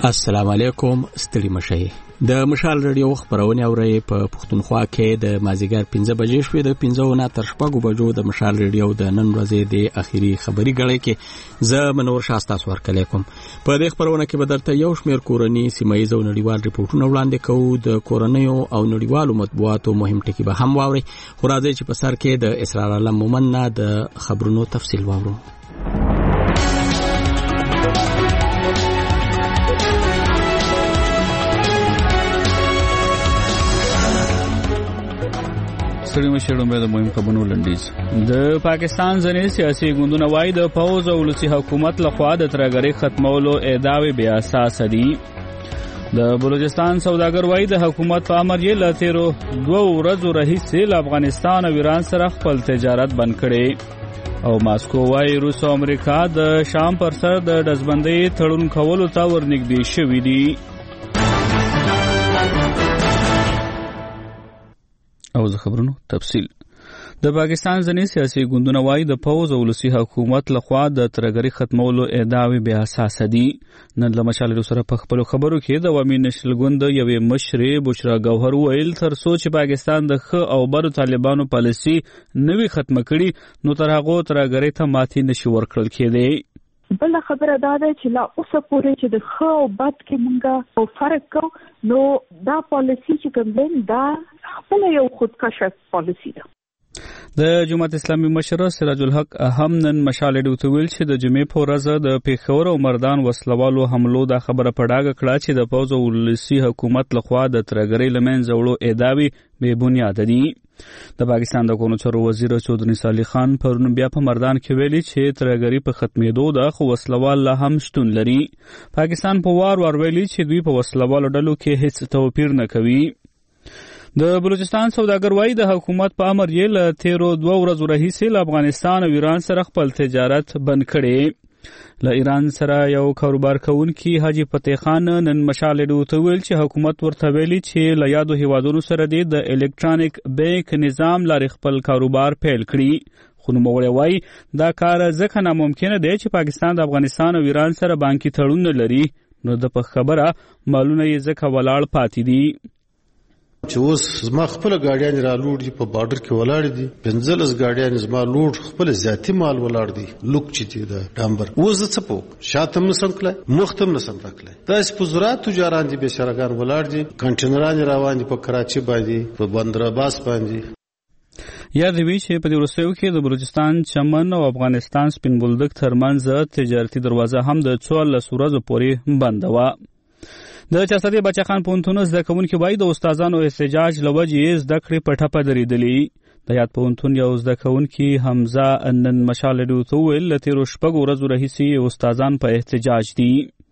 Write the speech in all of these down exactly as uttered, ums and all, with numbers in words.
السلام علیکم. ستړي مشئ. د مشال رادیو خبرونه اوري په پښتونخوا کې د مازیګر پنځه بجې شوې د پنځه نه تر شپږو بجو د مشال رادیو د نن ورځې د اخیری خبري غړې کې زه منور شاستا سور کلیکم. په دې خبرونه کې به درته یو شمېر کورنی سیمایي او نړیوال ریپورتونه وړاندې کوو. د کورنیو او نړیوالو مطبوعاتو مهم ټکي به هم واوري. خو راځي چې په سر کې د اسرار علم مومن نه د خبرونو تفصیل واورو. سړي مشرونو به د مهم خبرونو لنډیز. د پاکستان ځینې سیاسي ګوندونه وایي د پوځ او ولسي حکومت لخوا د ترهګرۍ ختمولو ادعاوې بې اساسه دي. د بلوچستان سوداګر وایي د حکومت په امر یې له تیرو دوه ورځو راهیسې له افغانستان او ایران سره خپل تجارت بند کړی. او ماسکو وایي روس او امریکا د شام پر سر د ډزبندۍ تړون کولو ته ورنږدې شوي دي. او د خبرونو تفصیل. د پاکستان ځینې سیاسي ګوندونه وایي د پوځ او ولسي حکومت لخوا د ترهګرۍ ختمولو ادعاوې بې اساسه دي. نن له مشال رادیو سره په خپلو خبرو کې د عوامي نشل ګوند یوې مشرې بشرا ګوهر وویل تر څو چې پاکستان د ښه او بدو طالبانو پالیسي نه وي ختمه کړي نو تر هغو ترهګرۍ ته ماتې نشي ورکړل کېدی. بل خبره دا ده چې لا اوسه پورې چې د ښه او بد کې مونږه فرق کوو نو دا پالیسي چې کوم دی دا خپل یو خودکشه پالیسي ده. د جماعت اسلامي مشر سراج الحق هم نن مشال رادیو ته ویل چې د جمعې په ورځ د پېښور او مردان وسلوالو حملو دا خبره په ډاګه کړه چې د پوځ او ولسي حکومت لخوا د ترهګرۍ له منځه وړو ادعاوې بې بنیاده دي. د پاکستان د قانون چارو وزیر چودھری صالح خان پرون بیا په مردان کې ویلي چې ترهګرۍ په ختمېدو ده خو وسلوال لا هم شتون لري. پاکستان په وار وار ویلي چې دوی په وسلوالو ډلو کې هیڅ توپیر نه کوي. د بلوچستان سوداګر وایي د حکومت په امر یې له تیرو دوه ورځو راهیسې له افغانستان او ایران سره خپل تجارت بند کړی. له ایران سره یو کاروبار کوونکی حاجی فتح خان نن مشال رادیو ته ویل چې حکومت ورته ویلي چې له یادو هیوادونو سره دی د الکترونیک بانک نظام لارې خپل کاروبار پیل کړي. خو نوموړی وایي دا کار ځکه ناممکنه دی چې پاکستان د افغانستان او ایران سره بانکي تړون نه لري نو د په خبره مالونه یې ځکه ولاړ پاتې دي. چې اوس زما خپل گاډیان را لوړ دي په بارډر کې ولاړ دي پنځلس گاډیان زما لوړ خپل ذاتی مال ولاړ دي لوک چې دي د ډامبر اوس څه پوک شاتم نسم کړای مختم نسم راکړای داس په زراعت تجاران دي به شرګان ولاړ دي کنټینران روان دي په کراچي باندې په بندر عباس باندې. یاد وی چې په دې وروستیو کې د بلوچستان چمن او افغانستان سپین بولدک ترمنځ تجارتي دروازه هم د څوارلس ورځو پورې بنده وه. د چارسدې بچه خان پوهنتون زده کوونکي وایي د استادانو احتجاج له وجې زده کړې په ټپه درېدلې. د یاد پوهنتون یو زده کوونکي حمزه نن مشال رادیو ته وویل له تېرو شپږو ورځو راهیسې استادان په احتجاج دي.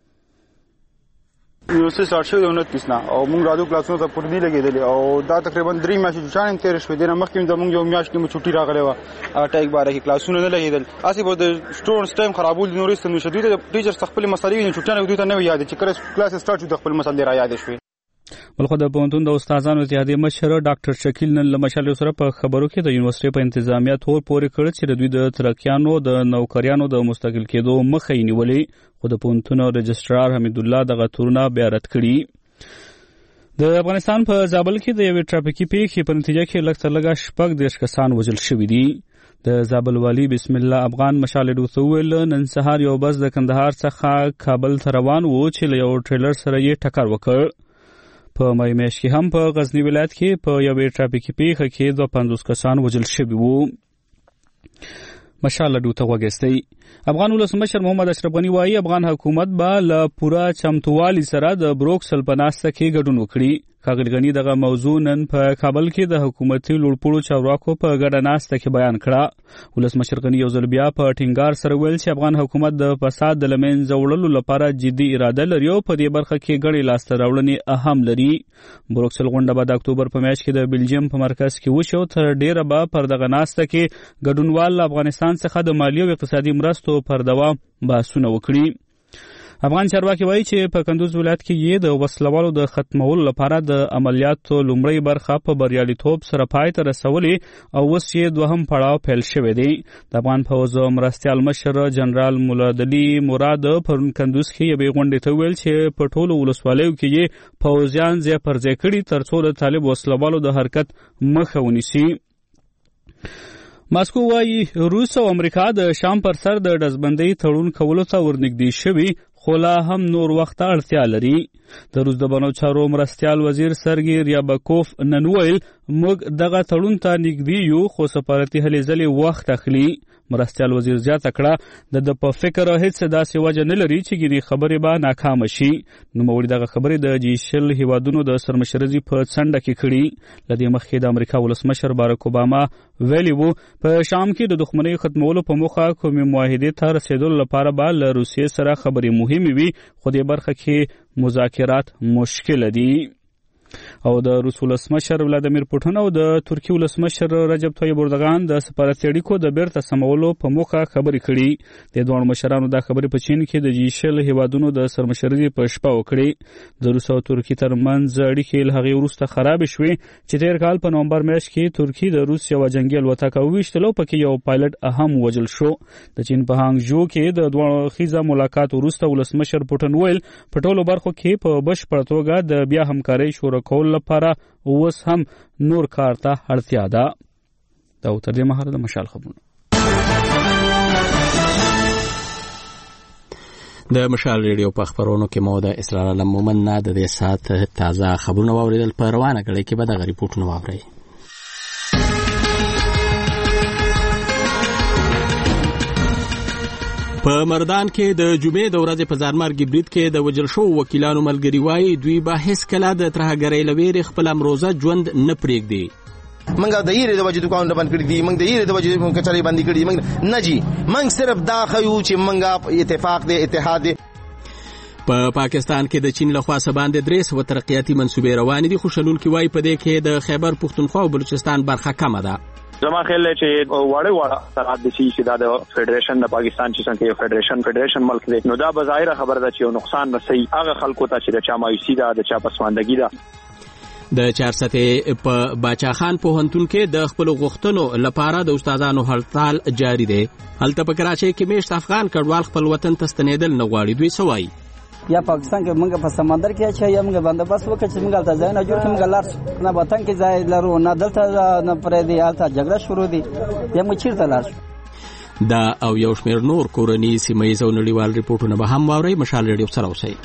یونیورسټي سټارټ شوې د انتیس نه او موږ رادیو کلاسونو ته پوره نه لګېدلې او دا تقریبا درې میاشتې چټانې تېرې شوې دي نه مخکې زموږ یو میاشت کې مو چھټي راغلی وه هغه ټایک باره کې کلاسونه نه لګېدل هسې به د سټوډنټس ټایم خرابول نورې ستونزې شوې دوی ته ټیچرس ته خپلې مسلې وي نو چټیانې دوی ته نه وي یادې چې کله کلاس سټارټ شو د خپلې مسلې را یادې شوې. بلخو د پوهنتون د استادانو اتحادیې مشر ډاکټر شکیل نن له مشال رادیو سره په خبرو کې د یونیورسټۍ په انتظامیه تور پورې کړ چې د دوی د ترکیانو د نوکریانو د مستقل کېدو مخه یې نیولې خو د پوهنتون رجسټرار حمیدالله دغه تورونه بیا رد کړي. د افغانستان په زابل کې د یوې ټرافیکي پیښې په نتیجه کې لږ تر لږه شپږ دېرش کسان وژل شوي دي. د زابل والي بسم الله افغان مشال رادیو ته وویل نن سهار یو بس د کندهار څخه کابل ته روان و چې له یو ټریلر سره یې ټکر وکړ. په مای میاشت کې هم په غزنی ولایت کې په یوې ټرافیکي پیښه کې دوه پنځوس کسان وژل شوي وو. مشال رادیو ته غوږ افغان ولسمشر محمد اشرف غني وایي افغان حکومت به له پوره چمتووالي سره د بروکسل په ناسته کې ګډون وکړي. ښاغلي غني دغه موضوع نن په کابل کې د حکومتي لوړپوړو چارواکو په ګډه ناسته کې بیان کړه. ولسمشر غني یو ځل بیا په ټینګار سره ویل چې افغان حکومت د فساد د له منځه وړلو لپاره جدي اراده لري او په دې برخه کې ګڼې لاسته راوړنې اهم لري. بروکسل غونډه به د اکتوبر په میاشت کې د بلجیم په مرکز کې وشي او تر ډیره به پر دغه ناسته کې ګډونوال له افغانستان څخه د مالي او اقتصادي مرستو پر دوام بحثونه وکړي. افغان چارواکي وایي چې په کندوز ولایت کې یې د وسلوالو د ختمولو لپاره د عملیاتو لومړی برخه په بریالیتوب سره پای ته رسولې او اوس یې دوهم پړاو پیل شوی دی. د افغان پوځ مرستیال مشر جنرال مولادلي مراد پرون کندوز کې یوې غونډې ته ویل چې په ټولو ولسوالیو کې یې پوځیان ځای پر ځای کړي تر څو د طالب وسلوالو د حرکت مخه ونیسي. ماسکو وایي روس او امریکا د شام پر سر د ډزبندۍ تړون کولو ته ورنږدې شوي خو لا هم نور وخت ته اړتیا لري. د روس د بانو چارو مرستیال وزیر سرګي ریابکوف نن ویل موږ دغه تړون ته نږدې یو خو سفارتي هلې ځلې وخت اخلي. مرستیال وزیر زیاته کړه د د په فکر هیڅ داسې وجه نه لري چې ګینې خبرې به ناکامه شي. نوموړي دغه خبرې د جي شل هیوادونو د سرمشرزي په څنډه کې کړي. له دې مخکې د امریکا ولسمشر باراک اوباما ویلي وو په شام کې د دښمنۍ ختمولو په موخه کومې معاهدې ته رسېدلو لپاره به له روسیې سره خبرې مهمې وي خو دې برخه کې مذاکرات مشکل دي. او د روس ولسمشر ولادیمیر پوټین او د ترکیې ولسمشر رجب طیب اردوغان د سفارتي اړیکو د بیرته سمولو په موخه خبرې کړي. د دوه مشرانو دا خبرې په چین کې د جي شل هیوادونو د سرمشرۍ په شپه وکړي. د روس او ترکیې ترمنځ اړیکې له هغې وروسته خراب شوې چې تیر کال په نومبر میاشت کې ترکیې د روس یوه جنګي الوتکه وویشتله او پکې یو پایلټ هم وژل شو. د چین په هانګجو کې د دوه اړخیزه ملاقات وروسته ولسمشر پوټین ویل په ټولو برخو کې په بشپړه توګه د بیا همکارۍ شروع کول لپاره اوس هم نور کار ته اړتیا ده. دا تر دې مهاله د مشال خبرونه. د مشال ریډیو په خبرونو کې مو د اسرار علم مومن نه د دې ساعت تازه خبرونه واوریدل. په روانه کړي کې به د ریپورتونه واورئ. په مردان کې د جمعې د ورځې په ځانمرګي برید کې د وژل شوو وکیلانو ملګري وایي دوی به هیڅکله د ترهګرۍ له ویرې خپل امروزه ژوند نه پرېږدي. منګه د یېرې د وجې دوکانونه بند کړي دي، منګ د یېرې د وجې کچرې بندي کړي دي، منګ نه جي منګ صرف دا خیو چې منګه اتفاق دی اتحاد دی. په پا پاکستان کې د چین لخوا سباندې درې سوه ترقیاتي منصوبې روانې دي خو شنونکي وایي په دې کې د خیبر پښتونخوا او بلوچستان برخه کمه ده. زما خیال دی چې واړه واړه سرحد دي چې دا د فدریشن د پاکستان چې څنګه فدریشن فدریشن ملک دی نو دا بظاهر خبره ده چې یو نقصان رسي هغه خلکو ته چې د چا مایوسي ده د چا پسماندګي ده. د چارسته په باچا خان پوهنتون کې د خپل غوښتنو لپاره د استادانو هړتال جاری دی. هلته په کراچۍ کې میشت افغان کډوال خپل وطن ته ستنېدل نه غواړي. دوی سوای یا پاکستان کې موږ په سمندر کې چې یا موږ بندوبست وکړو چې موږ ته ځای نه جوړ کړو، موږ لار نه وطن کې ځای لرو نه دلته نه پرې دی حالت جګړه شروع دي یا موږ چیرته لار شو. دا او یو شمېر نور کورني سیمه‌ییز او نړیوال ریپورتونه به هم واورئ. مشال ریډیو سره اوسئ.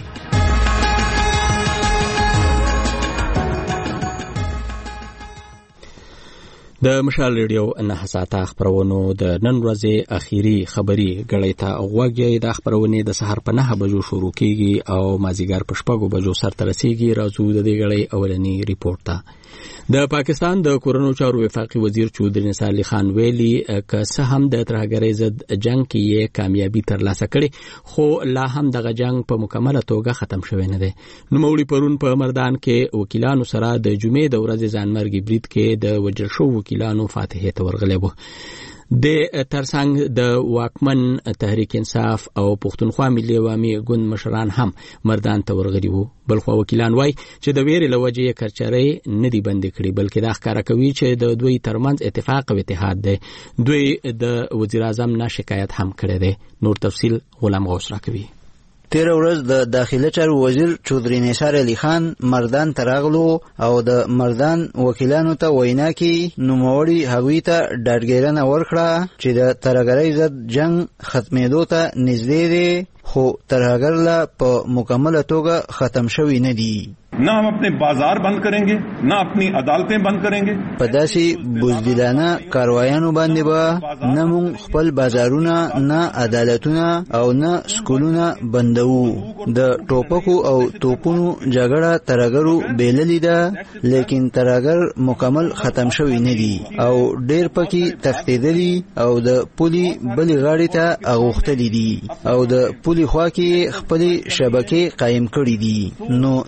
د مشال ریډیو نه ساعته خبرونو د نن ورځې اخیری خبري غړې ته غوږی. د خبرونې د سحر په نهه بجو شروع کیږي او مازیګر په شپږو بجو سرته رسیږي. راځو د دې غړې اولنی ریپورت ته. د پاکستان د کورونو چارو وفاقي وزیر چودري نثار علي خان ویلي که څه هم د ترهګرۍ ضد جنگ کې یې کامیابی ترلاسه کړې خو لا هم دغه جنگ په مکمله توګه ختم شوی نه دی. نوموړي پرون په مردان کې وکیلانو سره د جمعې د ورځې ځانمرګي برید کې د وژل شوو وکیلانو فاتحې ته ورغلی و. د ترڅنګ د واکمن تحریک انصاف او پښتونخوا ملي عوامي ګوند مشران هم مردان ته ورغلي وو. بلخو وکیلان وایي چې د ویرې له وجې یې کرچرۍ نه دي بندې کړي بلکې دا ښکاره کوي چې د دوی ترمنځ اتفاق او اتحاد دی. دوی د وزیر اعظم نه شکایت هم کړی دی. نور تفصیل غلام غوث راکوي. تیر ورځ د داخله چارو وزیر چودري نثار علي خان مردان تراغلو او د مردان وکیلانو ته وینا کې نوموړي هغوی ته ډاډګیرنه ورکړه چې د ترهګرۍ ضد جنگ ختمېدو ته نږدې دی خو ترهګر لا په مکمله توګه ختم شوی نه دی. نہ ہم اپنے بازار بند کریں گے نہ اپنی عدالتیں بند کریں گے. په داسې بزدلانه کاروایانو باندې به نه مونږ خپل بازارونه نه عدالتونه او نه سکولونه بندوو. د ټوپکو او توپونو جګړه ترهګرو بیللې ده لیکن ترهګر مکمل ختم شوی نه دی او ډېر پکې تښتېدلي او د پولي بلې غاړې ته اغوښتلي دي او د پولي خوا کې خپلې شبکې قایم کړي دي. نو د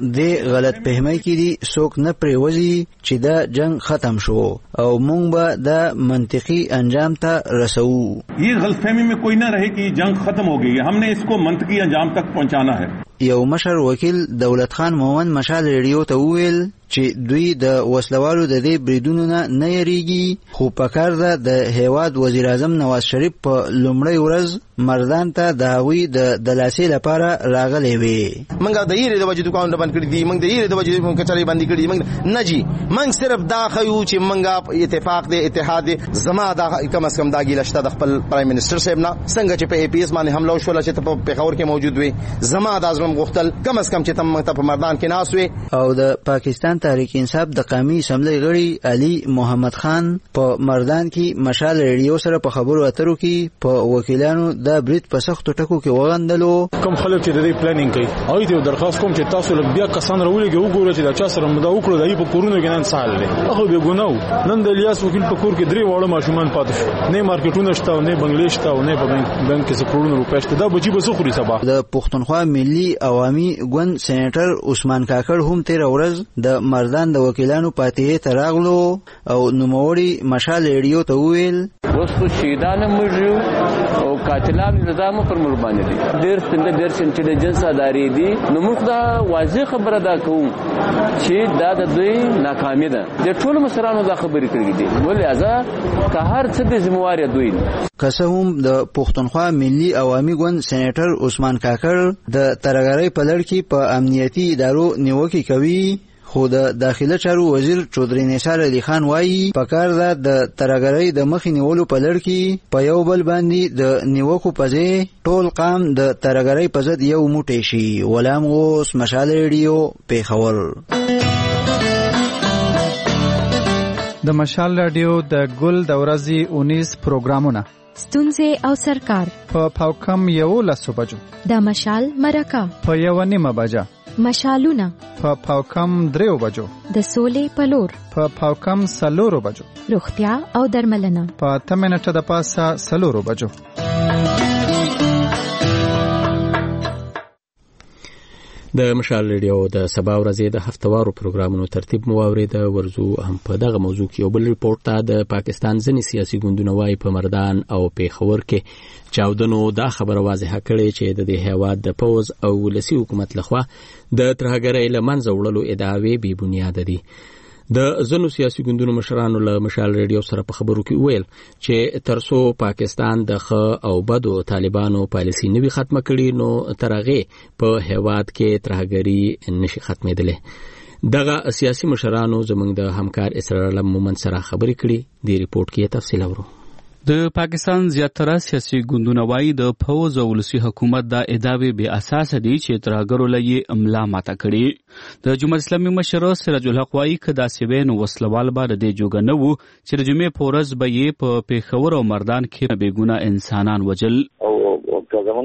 غلط فهمي کې دي څوک نه پریوزي چې دا جنگ ختم شو او مونږ به دا منطقي انجام ته رسو. ये गलतफहमी में कोई न रहे कि जंग खत्म हो गई है, हमने इसको मंतकी अंजाम तक पहुंचाना है. یو مشر وکیل دولت خان مومن مشال ریډیو ته وویل چې دوی د وسلوالو د دې بریدونو نه نه یریږي، خو پکار ده د هیواد وزیر اعظم نواز شریف په لومړی ورځ مردان ته د هغوی د دلاسې لپاره راغلی وي. موږ د یېرې د وجې دوکانونه بند کړي دي، موږ د یېرې د وجې کچرې بندي کړي دي. موږ نه جي موږ صرف دا ښیو چې موږ اتفاق دی اتحاد دی. زما دا کم از کم دا ګیله شته د خپل پرایم منسټر صاحب نه، څنګه چې په ای پی ایس باندې حمله وشوله چې ته په پېښور کې موجود وې. زما دا زړه غوښتل کم از کم چې ته موږ ته په مردان کې ناست وې. او د پاکستان تحریک انصاف د قومي اسمبلی غړي علي محمد خان په مردان کې مشال ریډیو سره په خبرو اترو کې په وکیلانو د برید په سختو ټکو کې وغندلو. کوم خلک چې د دې پلانینګ کوي او دې درخواست کوم چې تاسو لږ بیا کسان راولېږئ وګورئ چې دا چا سره مدا وکړو دای په کورونو کې نن سال دی هغه به ګناو. نن د الیاس وکیل په کور کې درې واړه ماشومان پاتې شو، نه مارکیټونه شته او نه بنگلې شته او نه په بانک کې څه کروڑونه روپۍ شته. دا بچي به څه خوري سبا؟ د پښتونخوا ملي عوامي ګوند سېنیټر عثمان کاکړ هم تیر ورځ د مردان د وکیلانو پاتې ته راغلو او نوموړي مشال ریډیو ته وویل اوس خو شهیدان موږ او قاتلان نظام پر مړ باندې دي. ډېر څنګه ډېر انټيليجنس ادارې دي. نو موږ دا واضح خبره دا کوو چې دا د دوی ناکامي ده. د ټول مشرانو دا خبرې کړې دي، ولهدا که هر څه د ذمہواری دوی. که څه هم د پښتونخوا ملي عوامي ګوند سېنیټر عثمان کاکړ د ترګرۍ په لړ کې په امنیتي ادارو نیوکې کوي، خو د داخله چارو وزیر چودري نثار علي خان وایي پکار ده د ترګرۍ د مخې نیولو په لړ کې په یو بل باندې د نیوکو په ځای ټول قام د ترګرۍ په ضد یو موټی شي. غلام غوث، مشال ریډیو، پیښور. د مشال رادیو د ګل د ورځې اونیس پروګرامونه ستونزې او سرکار په پاوکم یو لسو بجو، د مشال مرکه په یو نیمه بجه، مشالونه په پاوکم دریو بجو، د سولې پلور په پاوکم سلورو بجو، روغتیا او درملنه په اته منټه د پاسه سلورو بجو. د مشال ریډیو د سبا ورځې د هفتوارو پروګرامونو ترتیب مو واورید. ورزو هم په دغه موضوع کې یو بل ریپورت ته د پاکستان ځینې سیاسي ګوندونه وايي په مردان او پیښور کې چاودنو دا خبره واضحه کړې چې د دې هیواد د پوز او ولسي حکومت لخوا د ترهګرۍ له منځه وړلو ادعاوې بې بنیاده دي. د ځینو سیاسي ګوندونو مشرانو له مشال ریډیو سره په خبرو کې ویل چې ترڅو پاکستان د ښه او بدو طالبانو پالیسي نوي ختمه کړي نو تر هغې په هیواد کې ترهګري نشي ختمېدلی. دغه سیاسي مشرانو زموږ د همکار اسرار علم مومن سره خبرې کړي. دې ریپورت کې تفصیل اورو. د پاکستان زیاتره سیاسي ګوندونه وايي د فوز او ولسي حکومت دا ادعاوې بې اساسه دي چې ترهګرو له یې املا ماته کړي. د جمهوریت اسلامي مشر سراج الحق وايي که داسې وی نو وسلوال به د دې جوګه نه وو چې د جمعې په ورځ به یې په پیښور او مردان کې بېګناه انسانان وجل. او زمونږ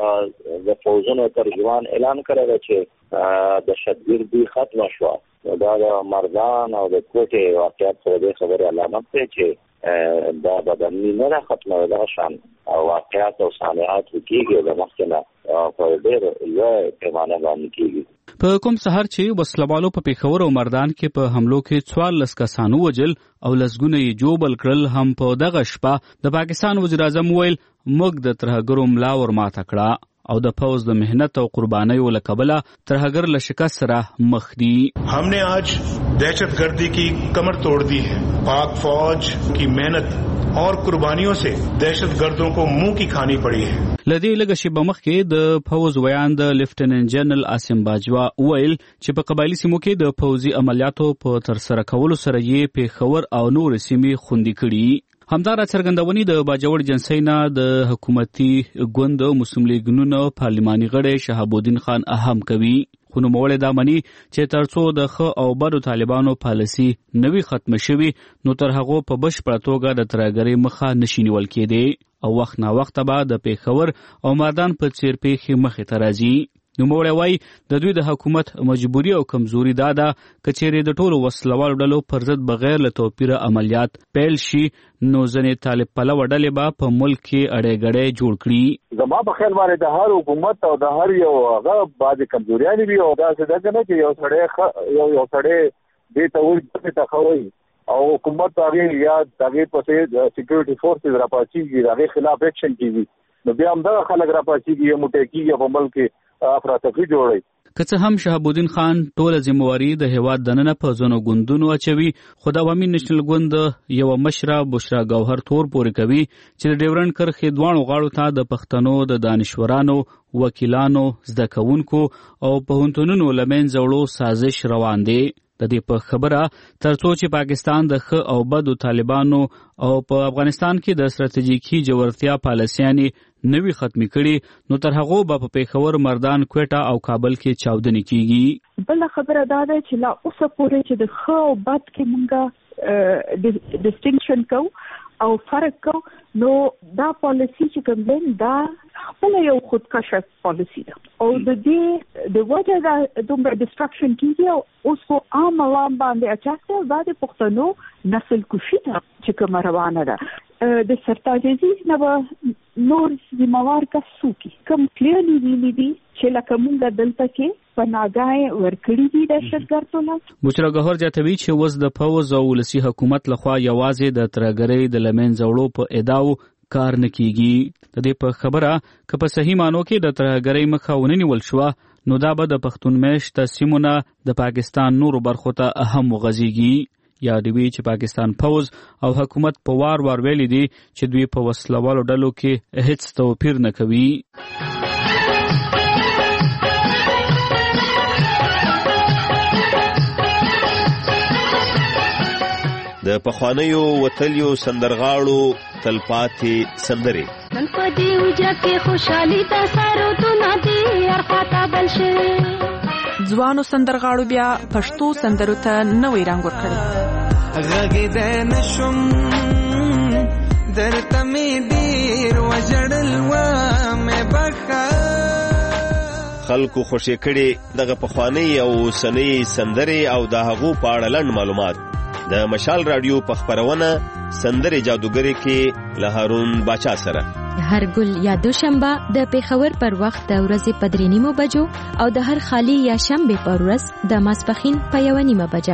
د فوزونو ترجمان اعلان کړی دی چې دهشتګردي ختمه شوه. دا د مردان او د کوټې واقعیت په دې خبرې علامت دی چې دا بدني نه ده ختمه ده شان او واقعیت او صانعات کېږي د مخکې نه په ډېر لوی پیمانه باندې کېږي. په کوم سهار چې وسلوالو په پیښور او مردان کې په حملو کې څوارلس کسان ووژل او لسګونه یې جوبل کړل، هم په دغه شپه د پاکستان وزیر اعظم ویل موږ د ترهګرو ملا ور ماته کړه او د فوز د مهنت او قربانیو له کبله ترهګر له شکست سره مخ دي. हमने आज दहशतगर्दी की कमर तोड़ दी है. पाक फौज की मेहनत और कुर्बानियों से दहशतगर्दों को मुंह की खानी पड़ी है. لدې لږ شیبه مخکې د فوز ویان د لیفټیننټ جنرال عاصم باجوا ویل چې په قبایلي سیمو کې د فوزي عملیاتو په ترسره کولو سره یې پیښور او نور سیمې خوندي کړي. همدارا څرګندونې د باجوړ جنسۍ نه د حکومتي ګوند مسلم لیګونو پارلماني غړی شهاب الدین خان اهم کوي. خو نوموړی دا مني چې ترڅو د ښه او بدو طالبانو پالیسي نوي ختمه شوي نو تر هغو په بشپړه توګه د ترهګرۍ مخه نشي نیول کېدی او وخت نا وخت به د پیښور او مردان په څیر پیښې مخې ته راځي. نوموړی وایي د دوی د حکومت مجبوري او کمزوري دا ده که چیرې د ټولو وسلوالو ډلو پر ضد بغیر له توپیره عملیات پیل شي نو ځینې طالب پلوه ډلې به په ملک کې اړې غړې جوړ کړي. زما په خیال باندې د هر حکومت او د هر یو هغه بعضې کمزوریانې وي او داسې ده که نه چې یو سړی یو یو سړی دې ته وایي ته خوي او حکومت هغې یا هغې پسې سیکورټي فورسز راپاڅېږي د هغې خلاف ایکشن کېږي نو بیا همدغه خلک راپاڅېږي یا موټی کېږي په ملک کې افراتفري جوړوي. که څه هم شهاب الدین خان ټوله ذمہواري د هیواد دننه په ځینو ګوندونو اچوي خو د عوامي نېشنل ګوند یوه مشره بشرا ګوهر تور پورې کوي چې د ډیورنډ کرښې دواړو غاړو ته د پښتنو د دانشورانو وکیلانو زده کوونکو او پوهنتونونو له منځه وړو سازش روان دی. د دې په خبره ترڅو چې پاکستان د ښه او بدو طالبانو او په افغانستان کې د ستراتیژیکي جوړتیا پالیسیانې نوي ختمي کړي نو تر هغو به په پیښور مردان کوټه او کابل کې چاودنې کیږي. بل خبره دا ده چې لا اوسه پورې چې د ښه او بد کې مونږه ډیسټینکشن کوو او فرق کوو نو دا پالیسي چې کوم دی دا خپل یو خودکشه پالیسي ده او د دې د وجه دا دومره ډیسټرکشن کیږي او اوس په عام عوام باندې اچاسته بعد پښتنو نسل کشي ته چې کوم روانه ده د سرتاجزي نه نور ذمہوار کا سوکي کم کلیرلی ویلي دي چې لکه مونږ دلته کې پناهګاه ورکړي دي دهشتګردونه. بشرا ګوهر زیاتوي چې اوس د پوځ او ولسي حکومت لخوا یوازې د ترهګرۍ د له منځه وړو په ادعاو کار نه کیږي. د دې په خبره که په صحیح معنو کې د ترهګرۍ مخه ونه نیول شوه نو دا به د پښتون میشته سیمونه د پاکستان نورو برخو ته اهم وغځېږي. یادوي چې پاکستان پوځ او حکومت په وار وار ویلي دي چې دوی په وسلوالو ډلو کې هیڅ توپیر نه کوي. د پخوانیو وتلیو سندرغاړو تلپاتې سندرې نن په دې وجه کې خوشحالي د سرودونه دي ارخواته بل شي ځوانو سندرغاړو بیا پښتو سندرو ته نوې رنګ ورکړی غږېدی نشم درته مې ډېر وژړل ومې بخښه خلکو خوشې کړي دغه پخوانۍ او اوسنۍ سندرې او د هغو په اړه لنډ معلومات د مشال رادیو په خپرونه سندرې جادوګرې کې له هارون باچا سره هر ګل یا دوشنبه د پیښور پر وخت د ورځې په درې نیمو بجو او د هر خالی یا شنبه پر ورځ د ماسپښین په یوه نیمه بجه.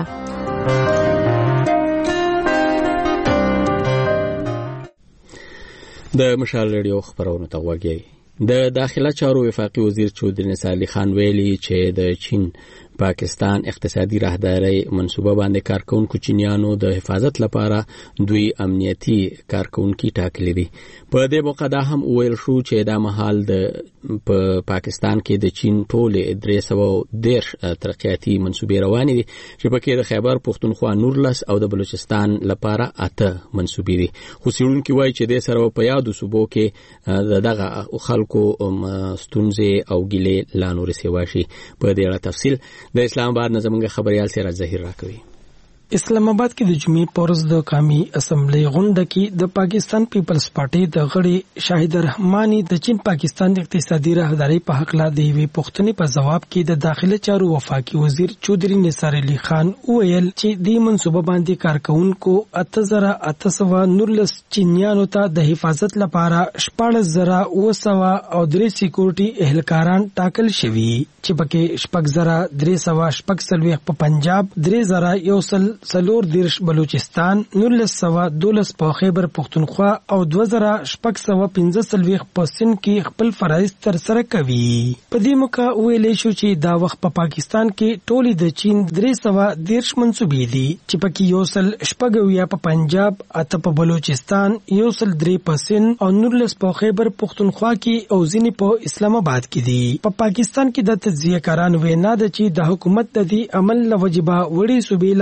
د مشال رادیو خبرونه ته وګورئ. د داخله چارو وفاقي وزیر چودري نصر علي خان ویلي چې د چین پاکستان اقتصادي راهداري منصوبه باندې کارکونکو چینیانو د حفاظت لپاره دوی امنیتي کارکونکو ټاکلي دي. په دې موقع دا هم ویل شو چې دا مهال د په پاکستان کې د چین ټولې درې سوه دېرش ترقیاتي منصوبې روانې دي چې پکې د خیبر پښتونخوا نورلس او د بلوچستان لپاره اته منصوبې دي. خو څېړونکي وایي چې د سره په یادو صوبو کې دغه خلکو ستونزې او ګیلې لا نورې سیوا شي. په دې اړه تفصیل د اسلام آباد نه زموږ خبريال سراج ظهیر راکوي. اسلام آباد کې د جمعې پورز د قومي اسمبلی غونډه کې د پاکستان پیپلز پارټي د غړي شاهد رحماني د چین پاکستان اقتصادي راهداري په حق لا دی وی پښتني په جواب کې د داخله چارو وفاقي وزیر چودري نصر علي خان ویل چې د منصوبه باندې کارکونکو اته زره اته سوه نورلس چینیانو ته د حفاظت لپاره شپږ زره اوه سوه او درې سکیورټي اهلکاران ټاکل شوي چې پکې شپږ زره درې سوه شپږ څلوېښت په پنجاب درې زره یو سل سلور دیرش بلوچستان نورلس سوه دولس په خیبر پښتونخوا او دوه زره شپږ سوه پنځه څلوېښت په سند کې خپل فرایض ترسره کوي. په دې موقع ویلی شو چې دا وخت په پاکستان کې ټولې د چین درې سوه دیرش منصوبې دي چې پکې یو سل شپږ اویا په پنجاب اته په بلوچستان یو سل درې په سند او نورلس په خیبر پښتونخوا کې او ځینې په اسلام آباد کې دي. په پاکستان کې د تجزیه کاران وینا ده چې د حکومت د دې عمل له وجبه وړي صوبې له محروم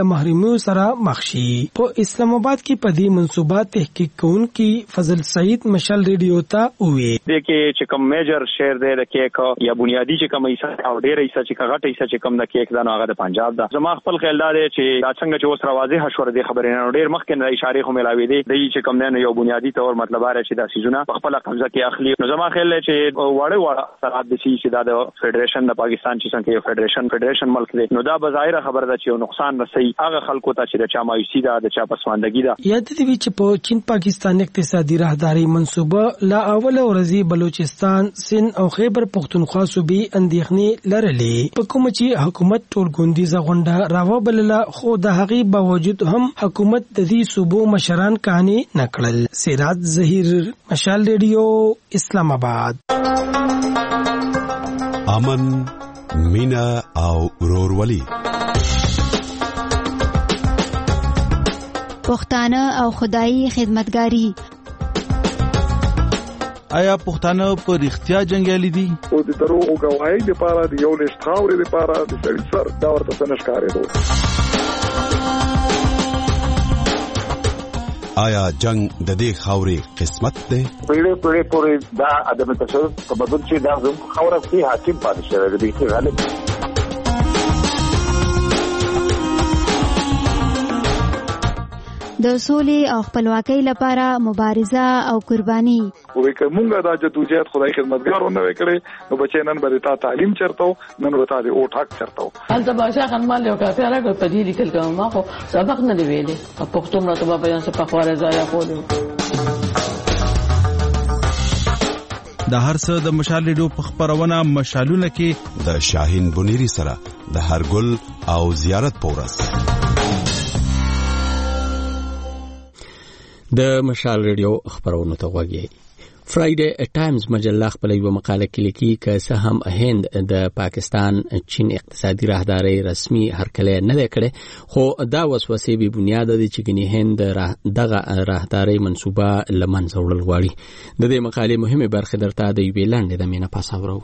ناکامیو سره مخ شي. په اسلام آباد کې په دې منصوبه تحقیق کوونکي فضل سعید مشال ریډیو ته وویل د کې چې کوم میجر شیر دی د کیک یا بنیادی چې کوم ایسه او ډیر ایسه چې غټ ایسه چې کوم د کیک دا هغه د پنجاب دا زما خپل خیال دا دی چې دا څنګه چې اوس راوځي حشور دي خبرې نه ډیر مخکې نه اشاره خو ملاوي دي د چې کوم نه یو بنیادی تور مطلب لري چې دا سيزونه په خپل قبضه کې اخلي. نو زما خیال دی چې وړه وړه اثرات دي چې دا د فدریشن د پاکستان چې څنګه یو فدریشن فدریشن ملک دی نو دا بظاهر خبره ده چې یو نقصان رسي هغه خلکو ته چې د چا مایوسی ده د چا پسماندګي ده. یاد دي چې په چین پاکستان اقتصادي راهداري منصوبه لا اوله ورځي بلوچستان سند او خیبر پختونخوا صوبې اندېښنې لرلې په کوم چې حکومت ټولګوندیزه غونډه راوبلله خو د هغې باوجود هم حکومت د دې صوبو مشران کہانی نکړل. سراج ظهیر مشال ریډیو اسلام آباد. امن مینا او ورورولي پښتانه او خدایي خدمتګاری. آیا پښتانه په رښتیا جنگیالي دي؟ او د دروغو گواهی لپاره د یو لښت خاورې لپاره د سړي سر دا ورته څه نه ښکارېدو. آیا جنگ د دې خاورې قسمت دی؟ پیړې پیړې پورې دا عدم تشدد په بدل چې دا زموږ خاوره کې حاکم پاتې شوی دی چې غالب د سولې او خپلواکۍ لپاره مبارزه او قرباني. وې کومه دا جدوجہد خدای خدمتګارونه وکړي نو بچي نن به تا تعلیم چرته نن ورته دی او ټاک چرته حالت باشا خنمال یو کافي راغی په دې لیکل کوم ما خو سبق نه دی ویلې په پښتو مرتبه بیان څه په خواره ځای کولو. د هر څه د مشال ریډیو په خبرونه مشالونه کې د شاهین بنيري سره د هرګل او زیارت پورس. د مشال ریډیو خبرونه ته وګورئ. فرایډے ټایمز مجله خپل یو مقاله کې لیکي چې سه هم هند د پاکستان چین اقتصادي راهداري رسمي هرکلی نه کړي خو دا وسوسې به بنیاد دي چې ګنې هند دغه راهداري منصوبه لمنځه وړل غواړي. د دې مقالې مهمه برخه درته د یو لاندې د مینه پاساورو.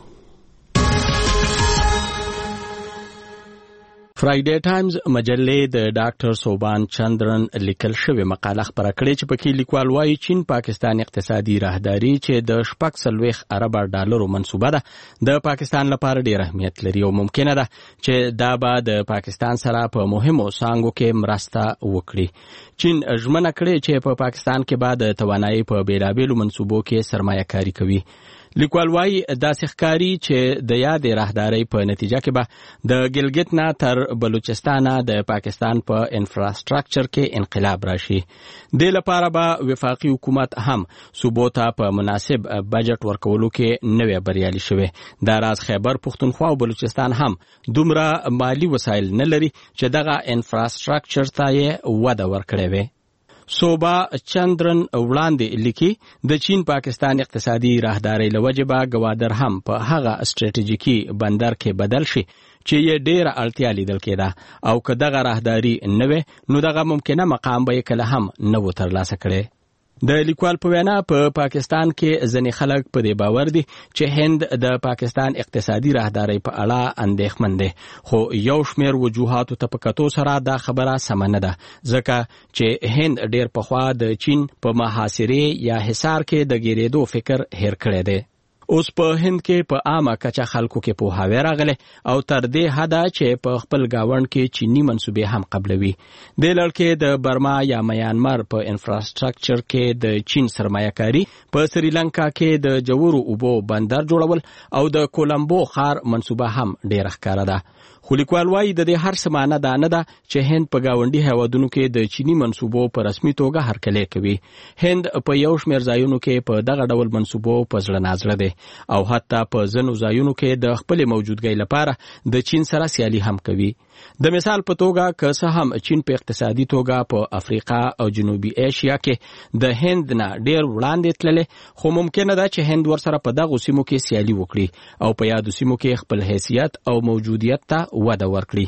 فرایډے ټایمز مجله د ډاکټر سوبان چندرن لیکل شوی مقاله خبره کړې چې پکې لیکوال وايي چین پاکستان اقتصادي راهداري چې د شپږ سلويخ ارب ډالرو منصوبه ده د پاکستان لپاره ډېر اهمیت لري او ممکنه ده چې دا به د پاکستان سره په مهمو څانګو کې مرسته وکړي. چین ژمنه کړې چې په پاکستان کې به د توانایي په بیلابېلو منصوبو کې سرمایه کاری کوي. لیکوال وايي داسې ښکاري چې د یادې راهدارۍ په نتیجه کې به د ګلګت نه تر بلوچستان د پاکستان په انفراستراکچر کې انقلاب راشي. د لپاره به وفاقي حکومت هم صوبو ته په مناسب بجټ ورکولو کې نوې بریالي شوه. دا راز خیبر پختونخوا او بلوچستان هم دومره مالی وسایل نه لري چې دغه انفراستراکچر ته یې وده ورکړي وي. صوبا چندرن وړاندې لیکي د چین پاکستان اقتصادي راهداري لوجبه گوادر هم په هغه استراتیژیکي بندر کې بدل شي چې یې ډېر اړتیا لیدل کېده او که دغه راهداري نه وي نو دغه ممکنه مقام به یې کله هم نه و ترلاسه کړي. د لیکوال په وینا په پاکستان کې ځینې خلک په دې باور دي چې هند د پاکستان اقتصادي راهداري په اړه اندېښمن دي خو یو شمېر وجوهاتو ته په کتو سره دا خبره سمه نه ده ځکه چې هند ډېر پخوا د چین په محاصرې یا حصار کې د ګیرېدو فکر هېر کړی دی. اوس په هند کې په عامه کچه خلکو کې پوهاوی راغلی او تر دې حده چې په خپل گاوند کې چینی منصوبې هم قبلوي. د لړکې د برما یا میانمار په انفراستراکچر کې د چین سرمایه‌کاري، په سریلانکا کې د جوورو اوبو بندر جوړول او د کولمبو ښار منصوبه هم ډېره ښکاره ده. خو لیکوال وايي د دې هر څه معنی دا نه ده چې هند په گاونډي هیوادونو کې د چینی منصوبو په رسمي توګه هرکلی کوي. هند په یو شمېر ځایونو کې په دغه ډول منصوبو په زړه نازړه دی او حتی په ځینو ځایونو کې د خپل موجودګۍ لپاره د چین سره سیالي هم کوي. د مثال په توګه که څه هم چین په اقتصادي توګه په افریقا او جنوبي ایشیا کې د هند نه ډېر وړاندې تللی خو ممکنه ده چې هند ورسره په دغو سیمو کې سیالي وکړي او په یادو سیمو کې خپل حیثیت او موجودیت ته وده ورکړي.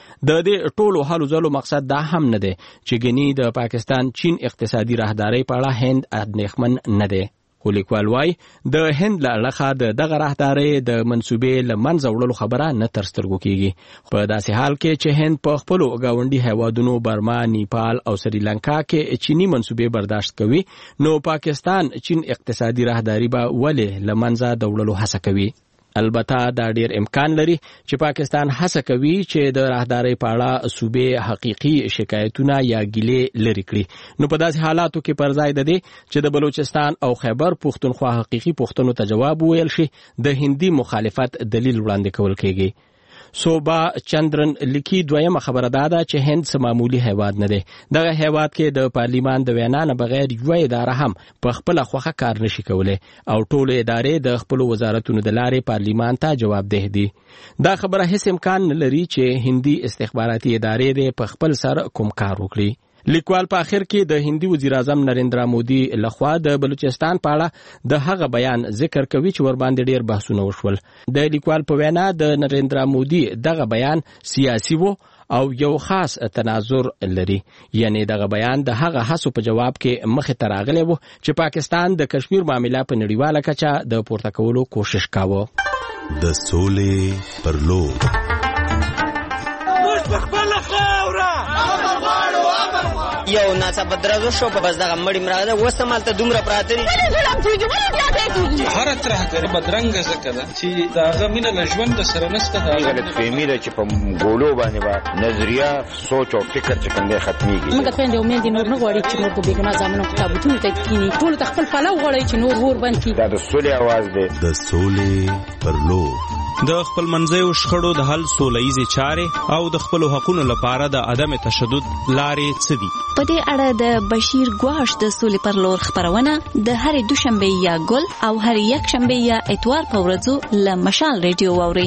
د دې ټولو حلو ځلو مقصد دا هم نه دی چې ګنې د پاکستان چین اقتصادي راهدارۍ په اړه هند اندېښمن نه دی. خو لیکوال وايي د هند له اړخه د دغه راهدارۍ د منسوبې له منځه وړلو خبره نه تر سترګو کیږي. په داسې حال کې چې هند په خپلو ګاونډي هیوادونو برما، نیپال او سریلانکا کې چینی منسوبې برداشت کوي، نو پاکستان چین اقتصادي راهداري به ولې له منځه د وړلو هڅه کوي. البته دا ډیر امکان لري چې پاکستان هڅه کوي چې د راهدارۍ په اړه صوبې حقيقي شکایتونه یا ګیلې لري کړي. نو په داسې حالاتو کې پر ځای د دې چې د بلوچستان او خیبر پښتونخوا حقيقي پښتنو ته جواب ویل شي، د هندي مخالفت دلیل وړاندې کول کېږي. صوبا چندرن لیکي دویمه خبره ده چې هند سم معمولی هیواد نه دی. دغه هیواد کې د پارلیمان د وینا نه بغیر یو اداره هم په خپل خوخه کار نشي کولای او ټول ادارې د خپل وزارتونو د لارې پارلیمان ته جوابدeh دي. دا خبره هیڅ امکان نه لري چې هندي استخباراتي ادارې په خپل سر کوم کار وکړي. لیکوال په اخر کې د هندي وزیر اعظم نریندرا مودي لخوا د بلوچستان په اړه د هغه بیان ذکر کوي چې ور باندې ډیر بحثونه وشول. د لیکوال په وینا د نریندرا مودي دغه بیان سیاسي وو او یو خاص تناظر لري، یعنی دغه بیان د هغه هڅو په جواب کې مخه تراغلی وو چې پاکستان د کشمیر معاملې په نړیواله کچه د پورته کولو کوشش کاوه. د سولې پر لور یو ناڅه بدرازو شو په بس دغه مړی مراده وسمال ته دومره پراته دي هر طرح د بدرنګ زکه ده چې داغه مینه له ژوند سره نسته. دا غلط فهمي ده چې په ګولو باندې با نظریه سوچ او فکر چې کوم دی ختميږي. موږ ته یو مين دي نور نه غواړي چې موږ به ګنا ځامنو کتابونه ته کینی ټول تخپل فلو غواړي چې نور ور باندې دا د سولې आवाज دی. د سولې پر لور د خپل منځیو شخړو د حل سولهییزې چارې او د خپل حقوقو لپاره د عدم تشدد لارې څه دي. په دې اړه د بشیر ګواش د سولې پر لور خبرونه د هرې دوشنبه یا ګل او هرې یک شنبه یا اتوار په ورځو له مشال ریډیو واوري.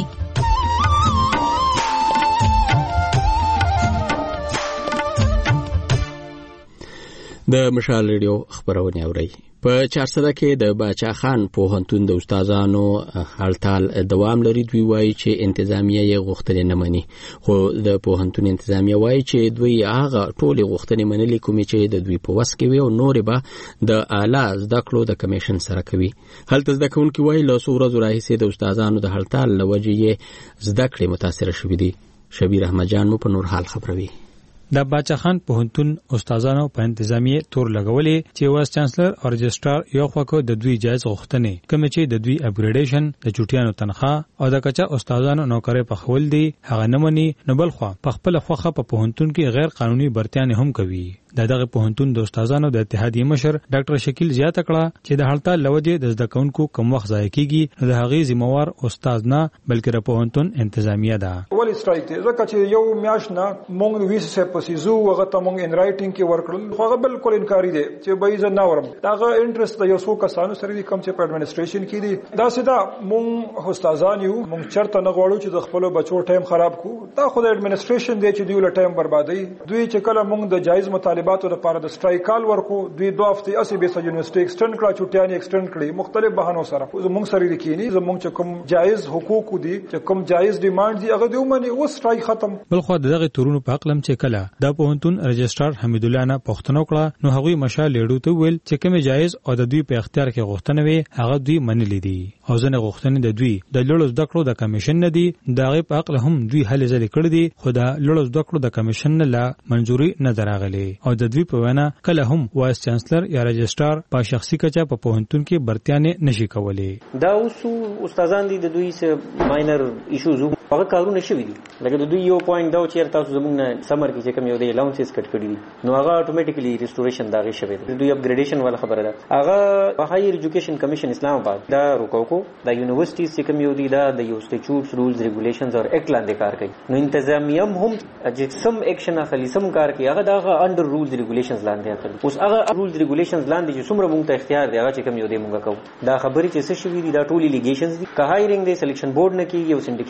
د مشال ریډیو خبرونه اوري. په چارسده کې د باچا خان پوهنتون د استادانو هړتال دوام لري. دوی وایي چې انتظامیه یې غوښتنې نه مني، خو د پوهنتون انتظامیه وایي چې دوی هغه ټولې غوښتنې منلي کومې چې د دوی په وس کې وي او نورې به د اعلی زده کړو د کمیشن سره کوي. هلته زده کوونکي وایي له څو ورځو راهیسې د استادانو د هړتال له وجې یې زده کړې متاثره شوي دي. شبیر احمد جان مو په نور حال خبروي. د باچا خان پوهنتون استادانو په انتظامیه تور لګولې چې وایس چانسلر او رجسترار یو خواکو د دوی جایز غوښتنې کوم چې د دوی اپګریډیشن، د چوټیانو تنخواه او د کچا استادانو نوکرۍ په خول دي هغه نه مني، نو بل خو په خپل خوخه په پوهنتون کې غیر قانوني برتیان هم کوي. د دغه پوهنتون د استادانو د اتحادیې مشر ډاکټر شکیل زیاته کړه چې د هړتال لوجه د زده کوونکو کم وخت ضایع کیږي، د هغې ذمہوار استاد نه بلکې د پوهنتون انتظامیه ده. ولې سټرایک دی؟ ځکه چې یو میاشت نه مونږ ویس سه پسیزو هغه ته مونږ ان رائټینګ کې ورکړل، خو هغه بالکل انکاری دی چې به یې نه ورم. داغه انټرست د یو څو کسانو سره دي کوم چې په اډمنسټریشن کې دي. دا سیدا مونږ استادان یو، مونږ چرته نه غواړو چې د خپل بچو ټایم خراب کو. دا خو د اډمنسټریشن دی چې دوی له ټایم بربادي. دوی چې کله مونږ د جایز مطالباتو لپاره د سټرایک کال ورکو، دوی دوه هفته اسی به یونیورسيټي ایکسټند کړه، چټیانی ایکسټند کړي مختلف بهانو سره. زموږ سره لیکيني زموږ چې کوم جایز حقوق دي، چې کوم جایز ډیماند دي، هغه دوی مني او سټرایک ختم. بل خو دغه تورونو په اقلم چې کله د پوهنتون رجسترار حمید الله نه پښتنو کړه، نو هغوی مشال لیډو ته ویل چې کوم جایز او د دوی په اختیار کې غوښتنه وي هغه دوی منلې دي او ځنه غوښتنې د دوی د لړو زده کړو د کمیشن نه دي. دغه په عقل هم دوی هلې ځلې کړې دي، خو د لړو زده کړو د کمیشن نه لا منځوري نه دراغلي او د دوی په وینا کله هم وایس چانسلر یا رجسترار په شخصي کچا په پوهنتون کې برتیانه نشي کولای. دا اوس استادان دي د دوی سه ماینر ایشوز هغه کارونه شوي دي. لکه د دوی یو پوینټ دا چې تاسو زموږ نه سمر کې چې کوم یو دی الاونسز کټ کړی دي، نو هغه اتوماتیکلی ریسټوریشن دا غي شوی دی. دوی اپګریډیشن ولا خبره ده. هغه هایر ایجوکیشن کمیشن اسلام آباد دا روکوکو دا یونیورسيټیز چې کوم یو دی دا د یو سټیچوټس رولز ریګولیشنز او اکټ لاندې کار کوي. نو انتظامیه هم چې سم اکشن اخلي سم کار کوي هغه دا انډر رولز ریګولیشنز لاندې اخلي. اوس هغه رولز ریګولیشنز لاندې چې څومره مونږ ته اختیار دی هغه چې کوم یو دی مونږ کوو. دا خبرې چې څه شوي دي دا ټول لیګیشنز دي. که هایرینګ دی سلیکشن بورډ نه کیږي او سندیکیټ نه کیږي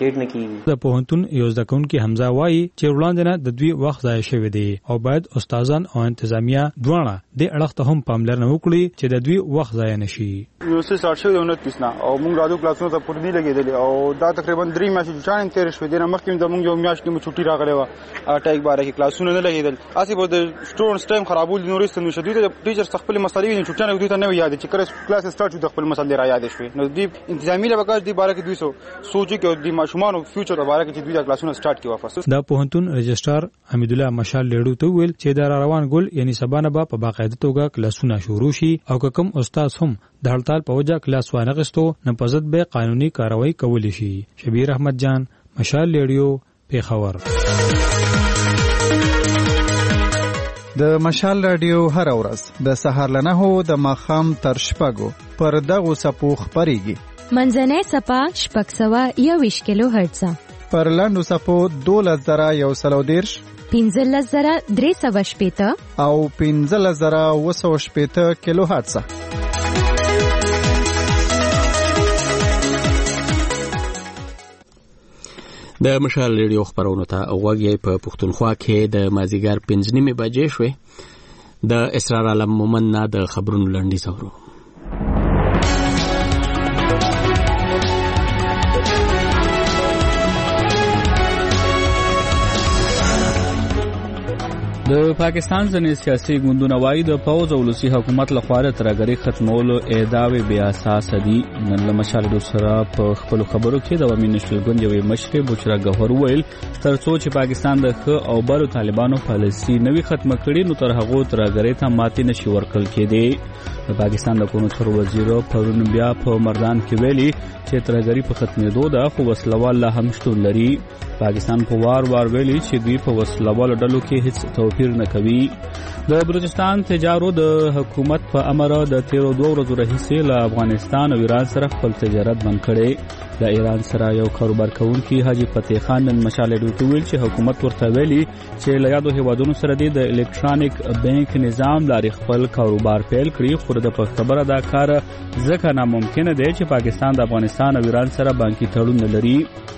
کیږي. د پوهنتون یو زده کوونکی حمزه وایي چې وړاندې نه د دوی وخت ضایع شوی دی او باید استادان او انتظامیه دواړه د اړخ ته هم پاملرنه وکړي چې د دوی وخت ضایع نشي. یو څه ساړ شوی د انتیس نه او موږ راځو کلاسونو ته پوره نه لګیدل او دا تقریبا درې میاشتې چانه تیر شوې دي. مخکې د موږ یو میاشت کې چټي راغلی و اټیک باره کې کلاسونه نه لګیدل. اسی به د سټوډنټس ټایم خرابول نورست نو شدید د ټیچر خپل مسلې ویني چټانه دوی ته نه یاد چې کله کلاس سٹارټ شو د خپل مسلې را یاد شوي. نو دی انتظامی له وکړ دی باره کې دوی سو سوچي کې د ماشومان او فیوچر لپاره کې دوی د کلاسونو سٹارټ کې واپس. د پوهنتون رجسترار حمید الله مشال لیډو ته ویل چې د روان ګل یعنی سبانه به په باقاعده توګه کلاسونه شروع شي او کوم استاد هم د هړتال په وجه کلاس وانه غستو نه پزد به قانوني کاروایی کولی شي. شبیر احمد جان، مشال لیډیو، پیښور. د مشال رادیو هر ورځ د سهار لنهو د ماخام تر شپږو پر دغه سپو خبريږي. منځنۍ سپا شپږ سوه یوویشت کیلو هرتز، پر لاندو سپو دولس زره یو سلو دیرش، پنځلس زره درې سوه شپېته او پنځلس زره اوه سوه شپېته کیلو هرتز. د مشال ریډیو خبرونو ته غوږی په پښتونخوا کې د مازیګر پنځه نیمې بجې شوې. د اسرار عالم مومن نه د خبرونو لنډیز اورو. د پاکستان ځینې سیاسي ګوندونه وایي د پوځ او ولسي حکومت لخوا د ترهګرۍ ختمولو ادعاوې بې اساسه دي. نن له مشال ریډیو سره په خپلو خبرو کې د عوامي نېشنل ګوند یوې مشرې بشرا ګوهر وویل تر څو چې پاکستان د ښه او بدو طالبانو پالیسي نه وي ختمه کړې نو تر هغو ترهګرۍ ته ماتې نشي ورکړل کېدی. د پاکستان د قانون وزیر پرون بیا په مردان کې ویلي چې ترهګرۍ په ختمېدو ده خو وسلوال لا هم شتون لري. پاکستان په وار وار ویلي چې دوی په وسلوالو ډلو کې هیڅ توپیر نه کوي. د بلوچستان تجارو د حکومت په امر د تیرو دوه ورځو راهیسې له افغانستان او ایران سره خپل تجارت بند کړی. د ایران سره یو کاروبار کوونکی حاجی فتح خان نن مشال ریډیو ویل چې حکومت ورته ویلي چې له یادو هیوادونو سره د الکترونیک بانک نظام لري خپل کاروبار پیل کړي خو د خبره دا کار ځکه ناممکن دی چې پاکستان د افغانستان او ایران سره بانکي تړون لري.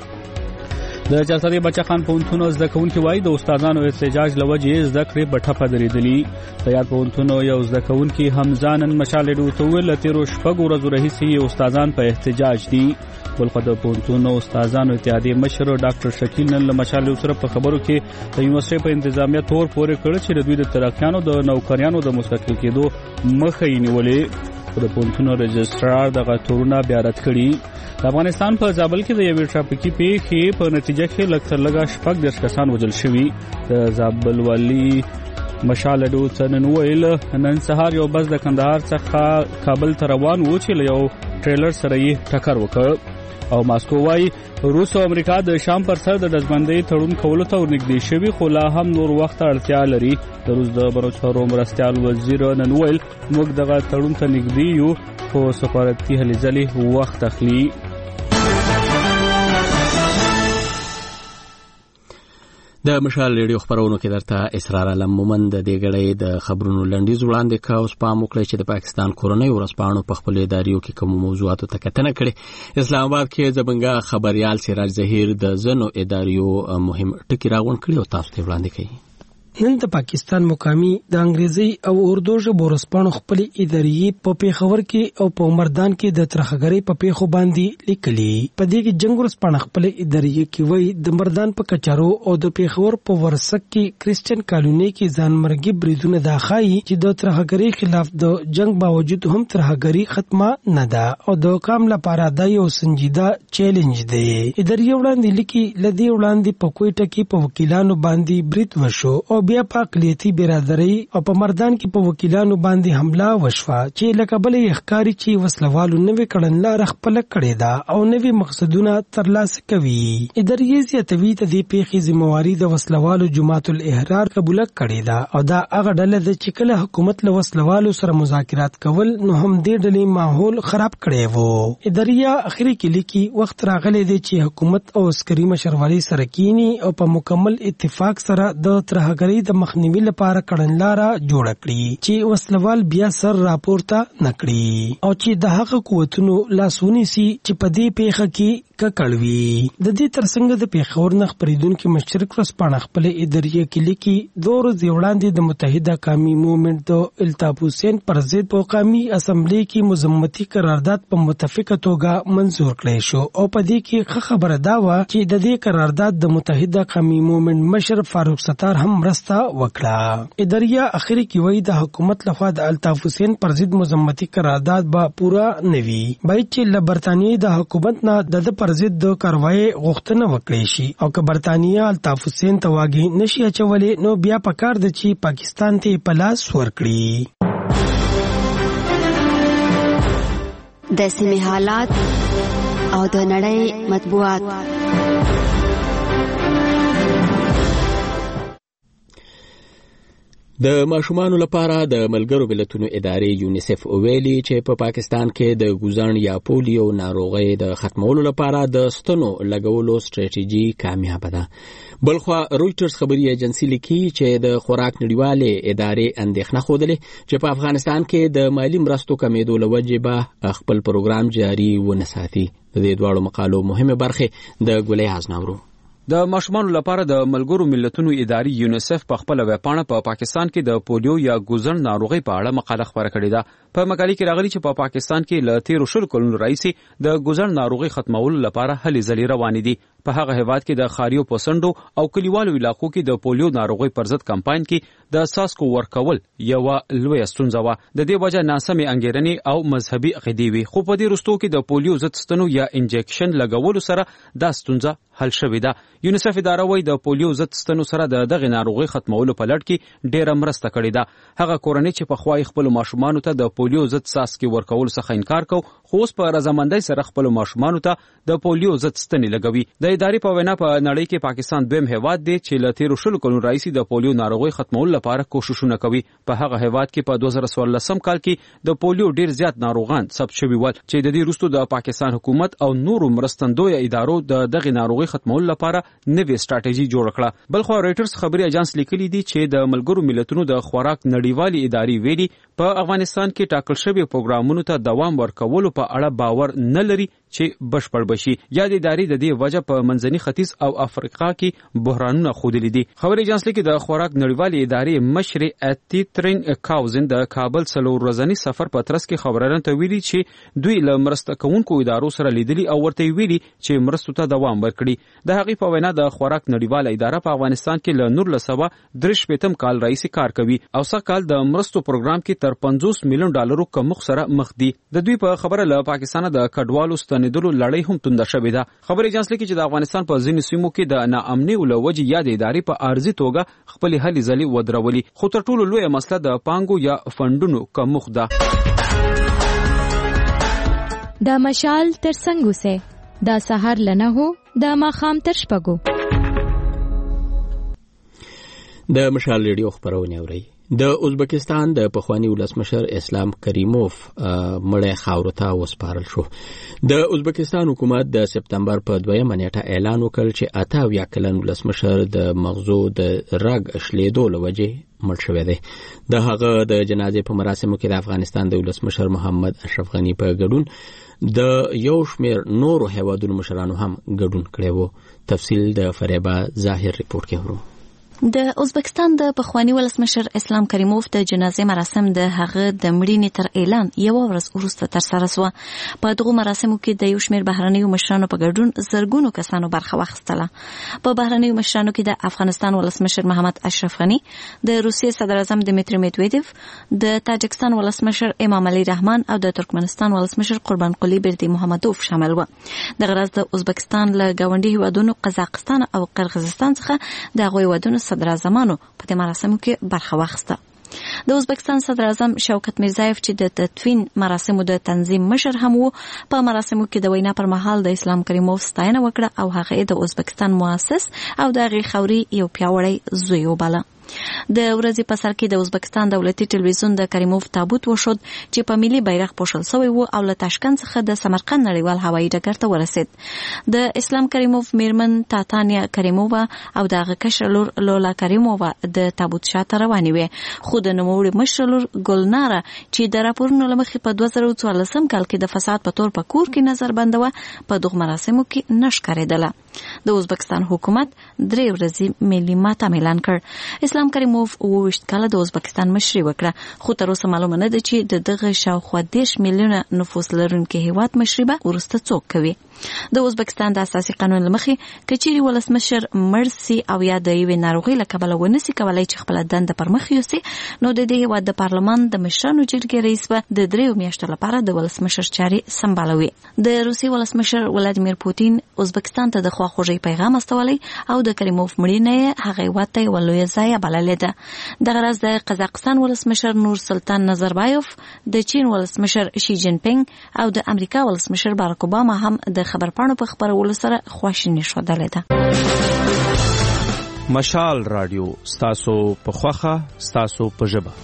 د چارسدې بچا خان پوهنتون زده کوونکي وایي د استادانو احتجاج له وجې زده کړې په ټپه درېدلي. د یاد پوهنتون یو زده کوونکي حمزه نن مشال ریډیو ته وویل له تېرو شپږو ورځو راهیسې استادان په احتجاج دي. بلخوا د پوهنتون استادانو اتحادیې مشر ډاکټر شکیل نن له مشال ریډیو سره په خبرو کې د یونیورسټۍ په انتظامیه تور پورې کړ چې د دوی د ترقیانو د نوکریانو د مستقل کېدو مخه یې نیولې. د پوهنتون رجسترار دغه تورونه بیا رد کړي. د افغانستان په زابل کې د یوې ټرافیکي پیښې په نتیجه کې لږ تر لږه شپږ دېرش کسان وژل شوي. د زابل والي مشال ریډیو ته نن وویل نن سهار یو بس د کندهار څخه کابل ته روان و چې له یو ټریلر سره یې ټکر وکړ. او ماسکو وایي روس او امریکا د شام پر سر د ډزبندۍ تړون کولو ته ورنږدې شوي خو لا هم نور وخت اړتیا لري. د روس د بهرنیو چارو مرستیال وزیر نن وویل موږ دغه تړون ته نږدې یو خو سفارتي هلې ځلې وخت اخلي. د مشال ریډیو خبرونو کې درته اسرار علم مومن د دې غړې د خبرونو لنډیز وړاندې کا اوس پام وکړئ چې د پاکستان کورنۍ ورځپاڼو په خپل اداریو کې کوم موضوعاتو ته کتنه کړې. اسلام آباد کې زبنګا خبريال سراج ظهیر د زنو اداریو مهم ټکی راغون کړی او تاسو ته وړاندې کړي. نن د پاکستان مقامی د انګریزي او اردو ژبو ورځپاڼو خپل ادارې په پیښور کې او په مردان کې د ترخګرۍ په پیښو باندې لیکلي. په دې کې جنگ ورځپاڼه خپل ادارې کې وایي د مردان په کچارو او د پیښور په ورسک کې کریسچن کالونی کې ځانمرګي بریدونه دا ښایي چې د ترخګرۍ خلاف د جنگ باوجود هم ترخګرۍ ختمه نه ده او د کام لپاره دا یو سنجیده چیلنج دی. ادارې وړاندې لیکي لدی وړاندې په کوټه کې په وکیلانو باندې برید وشو او بیا په اقلیتي برادرۍ او په مردان کې په وکیلانو باندې حمله وشوه چې لکه بلې ښکاري چې وسلوالو نوې کړنلاره خپله کړې ده او نوې مقصدونه ترلاسه کوي. ادارې زیاتوي د دې پیښې ذمہواري د وسلوالو جماعت الاحرار قبول کړې ده او دا هغه ډله ده چې کله حکومت له وسلوالو سره مذاکرات کول نو هم دې ډلې ماحول خراب کړی وو. ادارې اخري کې لیکي وخت راغلی دی چې حکومت او عسکري مشروالي سره کینی او په مکمل اتفاق سره د ترهګرۍ ګډوډۍ د مخنیوي لپاره کړنلاره جوړه کړي چې وسلوال بیا سر راپورته نکړي او چې د هغه قوتونو لاسونی سي چې په دې پیښه کې ککړوي. د دې ترڅنګ د پیښور نه خبرېدونکو مشرک ورسپانه خپل اداریه کې لیکي دوه ورځې وړاندې د متحده قومي موومنټ د الطاف حسین پر ضد په قومي اسمبلی کې مذمتي قرارداد په متفقه توګه منزور کړی شو او په دې کې خبره دا و چې د دې قرارداد د متحده قومي موومنټ مشر فاروق ستار هم مرسته وکړه. اداریه اخري کې وایي د حکومت لخوا د الطاف حسین پر ضد مذمتي قرارداد به پورا نوي باید چې له برتانیې د حکومت نه د پر ضد د کاروای غوښتنه وکړي شي او که برتانیه الطاف حسین ته واګي نشي اچولې نو بیا پکار د چې پاکستان ته پلاس ورکړي. د سیمې حالات او د نړۍ مطبوعات. د ماشومانو لپاره د ملګرو ملتونو ادارې یونیسف ویلي چې په پا پاکستان کې د ګوزن یا پولیو ناروغي د ختمولو لپاره د ستنو لګولو ستراتیژي کامیاب ده. بلخوا رويټرز خبري ایجنسی لیکي چې د خوراک نړیوالې ادارې اندېښنه خوده چې په افغانستان کې د مالی مرستو کمیدو لوجه به خپل پروګرام جاري ونساتي. د دې دوه مقالو مهمه برخه د ګولې حزناورو. د ماشومانو لپاره د ملګرو ملتونو ادارې یونیسف په خپل ویبپاڼه په پا پاکستان کې د پولیو یا ګوزن ناروغي په اړه مقاله خبره کړې ده. په مقالې کې راغلي چې په پا پاکستان کې له تیرو شل کلونو راهیسې د ګوزن ناروغي ختمولو لپاره هلې ځلې روانې دي. په هغه هیواد کې د خاریو پسندو او کلیوالو علاقو کې د پولیو ناروغي پر ضد کمپاین کې د ساسکو ورکول یو لوی ستونزه و. د دې وجه ناسمې انګیرنې او مذهبي عقیدې وي، خو په دې وروستو کې د پولیو ضد ستنو یا انجکشن لګولو سره دا ستونزه حل شوې ده. یونیسف اداره وايي د پولیو ضد ستنو سره د دغه ناروغي ختمولو په لړ کې ډېره مرسته کړې ده. هغه کورنۍ چې په خوای خپل ماشومانو ته د پولیو ضد ساسکي ورکول څخه انکار کو، خو اوس په رضامندۍ سره خپل ماشومانو ته د پولیو ضد ستنې لګوي. د ادارې په وینا په نړۍ کې پاکستان دویم هیواد دی چې له تیرو شلو کلونو راهیسې د پولیو ناروغي ختمولو لپاره کوششونه کوي. په هغه هیواد کې په دوه زره څوارلسم کال کې د پولیو ډیر زیات ناروغان ثبت شوي ول چې د دې وروسته د پاکستان حکومت او نورو مرستندوی ادارو د دغه ناروغي ختمولو لپاره نوې ستراتیژي جوړ کړه. بلخو رويټرز خبري اژانس لیکلي دي چې د ملګرو ملتونو د خوراک نړیوالې ادارې ویلي په افغانستان کې ټاکل شوی پروګرامونو ته دوام ورکولو په اړه باور نه لري چې بشپړ بشي. یا د ادارې د دې وجه په منځني ختیځ او افریقا کې بحرانونه خوده دي. خبري اژانس لیکي د خوراک نړیوالې ادارې مشر اتیترین کاوزن د کابل څلور ورځنی سفر په ترڅ کې خبرونه ته ویلي چې دوی له مرسته کوونکو ادارو سره لیدلي او ورته ویلي چې مرستو ته دوام ورکړي. د هغې په وینا د خوراک نړیواله اداره په افغانستان کې له نور لسبه درې شپېتم کال راهیسې کار کوي او سږ کال د مرستو پروګرام کې تر پنځوس میلیون ډالرو کمښت سره مخ دي. د دوی په خبره له پاکستان د کډوالو ستنېدلو لړۍ هم تونده شوې ده. خبري اژانس لیکي چې د افغانستان په ځینو سیمو کې د ناامنۍ له وجې یا د ادارې په عارضي توګه خپلې هلې ځلې ودرولي، خو تر ټولو لویه مسله د پانګو یا فنډونو کمښت ده. د مشال تر څنګ اوسئ، د سهار له نهو د ماښام تر شپږو. د مشال ریډیو خبرونه اورئ. د ازبکستان د پخوانی ولسمشر اسلام کریموف مړی خاورو ته وسپارل شو. د ازبکستان حکومت د سپتمبر په دویمه نیټه اعلان وکړ چې اته اویا کلن ولسمشر د مغزو د رګ شلیدو له وجې مړ شوی دی. د هغه د جنازې په مراسمو کې د افغانستان د ولسمشر محمد اشرف غنی په ګډون د یو شمیر نورو هیوادونو مشرانو هم ګډون کړی وو. تفصیل د فریبا ظاهر ریپورت کې ورو. د ازبکستان د پخوانی ولسمشر اسلام کریموف د جنازې مراسم د هغه د مړینې تر اعلان یو ورځ وروسته ترسره شو. په دغه مراسمو کې د یو شمېر بهرنیو مشرانو په ګډون زرګونو کسانو برخه واخیستله. په بهرنیو مشرانو کې د افغانستان ولسمشر محمد اشرف غنی، د روسیې صدر اعظم دمیتری میدویدف، د تاجکستان ولسمشر امام علی رحمان او د ترکمنستان ولسمشر قربان قلی بردی محمدوف شامل و. د غرض د ازبکستان له گاونډي هیوادونو قزاقستان او قرغیزستان څخه د هغوی هیوادونو صدر اعظمانو په دې مراسمو کې برخه واخیسته. د ازبکستان صدر اعظم شوکت میرزایف چې د تدفین مراسمو د تنظیم مشر هم وو، په مراسمو کې د وینا پر مهال د اسلام کریموف ستاینه وکړه او هغه د ازبکستان مؤسس او د هغې خوري یو پیاوړی زوی وباله. د ورځې په سر کې د ازبکستان دولتي ټلویزیون د کریموف تابوت وشود چې په ملي بیرغ پوښل شوی و او له تاشکند څخه د سمرقند نړیوال هوایي ډګر ته ورسید. د اسلام کریموف میرمن تاتانیا کریمووا او دغه کشر لور لولا کریمووا د تابوت شاته روانې وې، خو د نوموړي مشر لور ګلناره چې د راپورونو له مخې په دوه زره څوارلسم کال کې د فساد په تور په کور کې نظر بندوه په دغه مراسمو کې نه ښکارېدله. د ازبکستان حکومت درې ورځې ملي ماتم اعلان کړ. اسلام کریموف اووه ویشت کاله د ازبکستان مشري وکړه، خو تر اوسه معلومه نه ده چې د دغه شاوخوا دېرش میلیونه نفوس لرونکي هیواد مشري به وروسته څوک کوي. د ازبکستان د اساسي قانون له مخې که چیرې ولسمشر مړ سي او یا د یوې ناروغۍ له کبله ونسي کولی چې خپله دنده پر مخ یوسي، نو د دې هیواد د پارلمان د مشرانو جرګې رئیس به د دریو میاشتو لپاره د ولسمشر چارې سمبالوي. د روسیې ولسمشر ولادیمیر پوتین ازبکستان ته د خواخوږۍ پیغام استولی او د کریموف مړینه یې هغه هیواد ته یوه لویه ضایعه بللې ده. دغه راز د قزاقستان ولسمشر نور سلطان نظربایوف، د چین ولسمشر شي جین پینګ او د امریکا ولسمشر باراک اوباما هم د خبرپاڼو په خپرولو سره خواشیني ښودلې ده. مشال رادیو ستاسو په خوخه ستاسو په ژبه.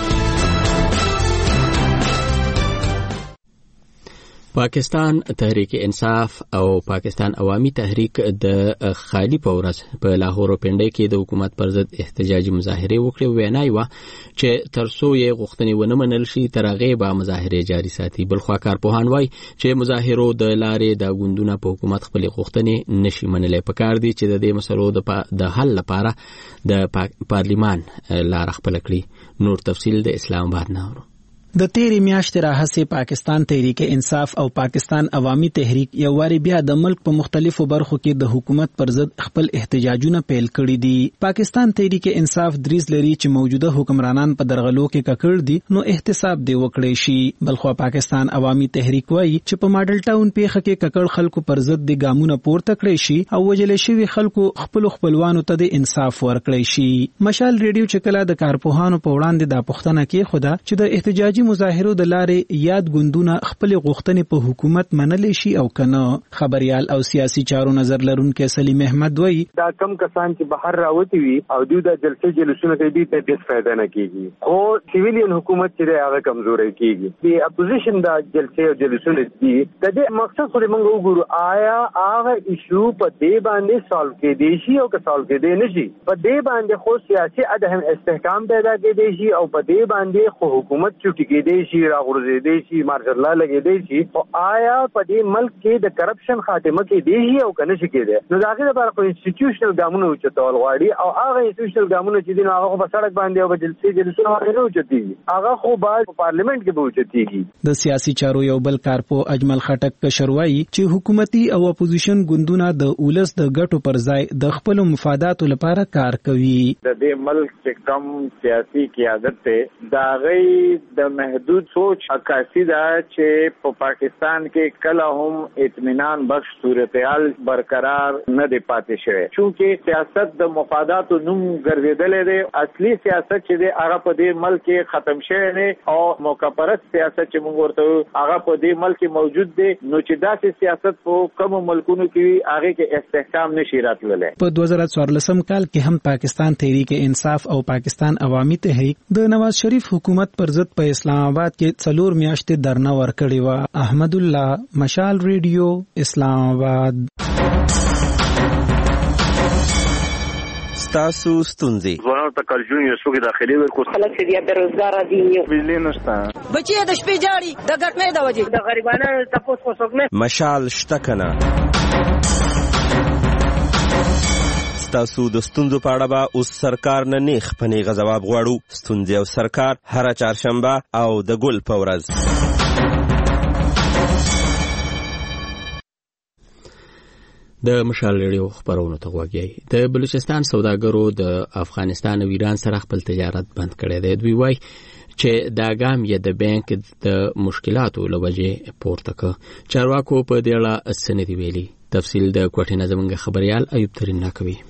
پاکستان تحریک انصاف او پاکستان عوامي تحریک د خالی په ورځ په لاهور او پنډۍ کې د حکومت پر ضد احتجاجي مظاهره وکړې. وینا یې وه چې ترڅو یې غوښتنې ونه منل شي تر هغې به مظاهرې جاري ساتي. بلخوا کارپوهان وایي چې مظاهرو د لارې د ګوندونه په حکومت خپلې غوښتنې نشي منلی. پکار دي چې د دې مسلو د حل لپاره د پارلیمان لاره خپله کړي. نور تفصیل د اسلام آباد نه اورو. د تیرې میاشتې راهیسې پاکستان تحریک انصاف او پاکستان عوامي تحریک یو واري بیا د ملک په مختلفو برخو کې د حکومت پر ضد خپل احتجاجونه پیل کړي دي. پاکستان تحریک انصاف دریز لري چې موجوده حکمرانان په درغلو کې ککړ دي نو احتساب دی وکړي شي. بلخوا پاکستان عوامي تحریک وایي چې په ماډل ټاون پیښه کې ککړ خلکو پر ضد د ګامونه پورته کړي شي او وجل شوی خلکو خپل خپلوانو ته د انصاف ورکړي شي. مشال ریډیو چې کله د کارپوهانو په وړاندې د پښتنه کې خدا چې د احتجاجي مظاهرو د لارې یاد ګوندونه خپل غوښتنې په حکومت منلی شي او کنه. خبريال او سیاسي چارو نظر لرونکي سلیم احمد وایي دا کم کسان چې بهر راوتی وي او دوی د جلسې جلسونه کوي ته هیڅ فائدہ نه کیږي او سیویلین حکومت چې هغه کمزوري کیږي. د اپوزیشن د جلسې او جلسونه دي د دې مقصد خو موږ وګورو آیا هغه ایشو په دې باندې سالو کې دی شي او که سالو کې دی نشي په دې باندې خو سیاسي عدم استحکام پیدا کې دی شي او په دې باندې خو حکومت چټي کې دی شي راغورځي دی شي مارشل لا لګي دی شي او آیا په دې ملک کې د کرپشن خاتمه کې دی شي او کنه شي کې دی. نو داخله لپاره خو انسټیټیوشنل ګامونه اوچتول غواړي او هغه انسټیټیوشنل ګامونه چې دین هغه په سړک باندې او په جلسې جلسونه باندې اوچتي هغه خو باید په پارلیمنت کې به اوچتيږي. د سیاسي چارو یو بل کارپو اجمل خټک کشروایی چې حکومتي او اپوزیشن ګوندونه د اولس د ګټو پر ځای د خپل مفاداتو لپاره کار کوي. د دې ملک چې کم سیاسي قیادت ته دا غي د محدود سوچ عکاسی دا چې په پا پاکستان کې کله هم اطمینان بخش صورتحال برقرار نه دی پاتې شوی چونکه سیاست د مفاداتو نوم ګرځیدلې دی. اصلي سیاست چې دی هغه په دې ملک کې ختم شوی دی او موقعپرست سیاست چې موږ ورته هغه په دې ملک کې موجود دی. نو چې داسې سیاست په کوم ملکونو کې هغه کې استحکام نشي راتللی. په دوه زره څوارلسم کال کې هم پاکستان تحریک انصاف او پاکستان عوامي تحریک د نواز شریف حکومت پر ضد په اسلام آباد کې څلور میاشتې درنه ورکړې و. احمد الله مشال ریډیو اسلام آباد. ستاسو ستونزې ځوانانو ته کالجون یو څوک داخلي ورکو خلک چې بیا بیروزګار دي بجلی نشته بچي د شپې جاړي د ګټنې د وجې د غریبانو تاسو کو څوک نه مشال شته کنه. ستاسو د ستونزو په اړه به اوس سرکار نه نیغ په نیغه ځواب غواړو. ستونزې او سرکار هره چهارشنبه او د ګل په ورځ. د مشال ریډیو خبرونو ته غوږی. د بلوچستان سوداګرو د افغانستان او ایران سره خپل تجارت بند کړی دی. دوی وایي چې دا ګام یې د بانک د مشکلاتو له وجې پورته کړ. چارواکو په دې اړه څه نه دي ویلي. تفصیل د کوټې نه زموږ خبريال ایوب ترین ناکوي.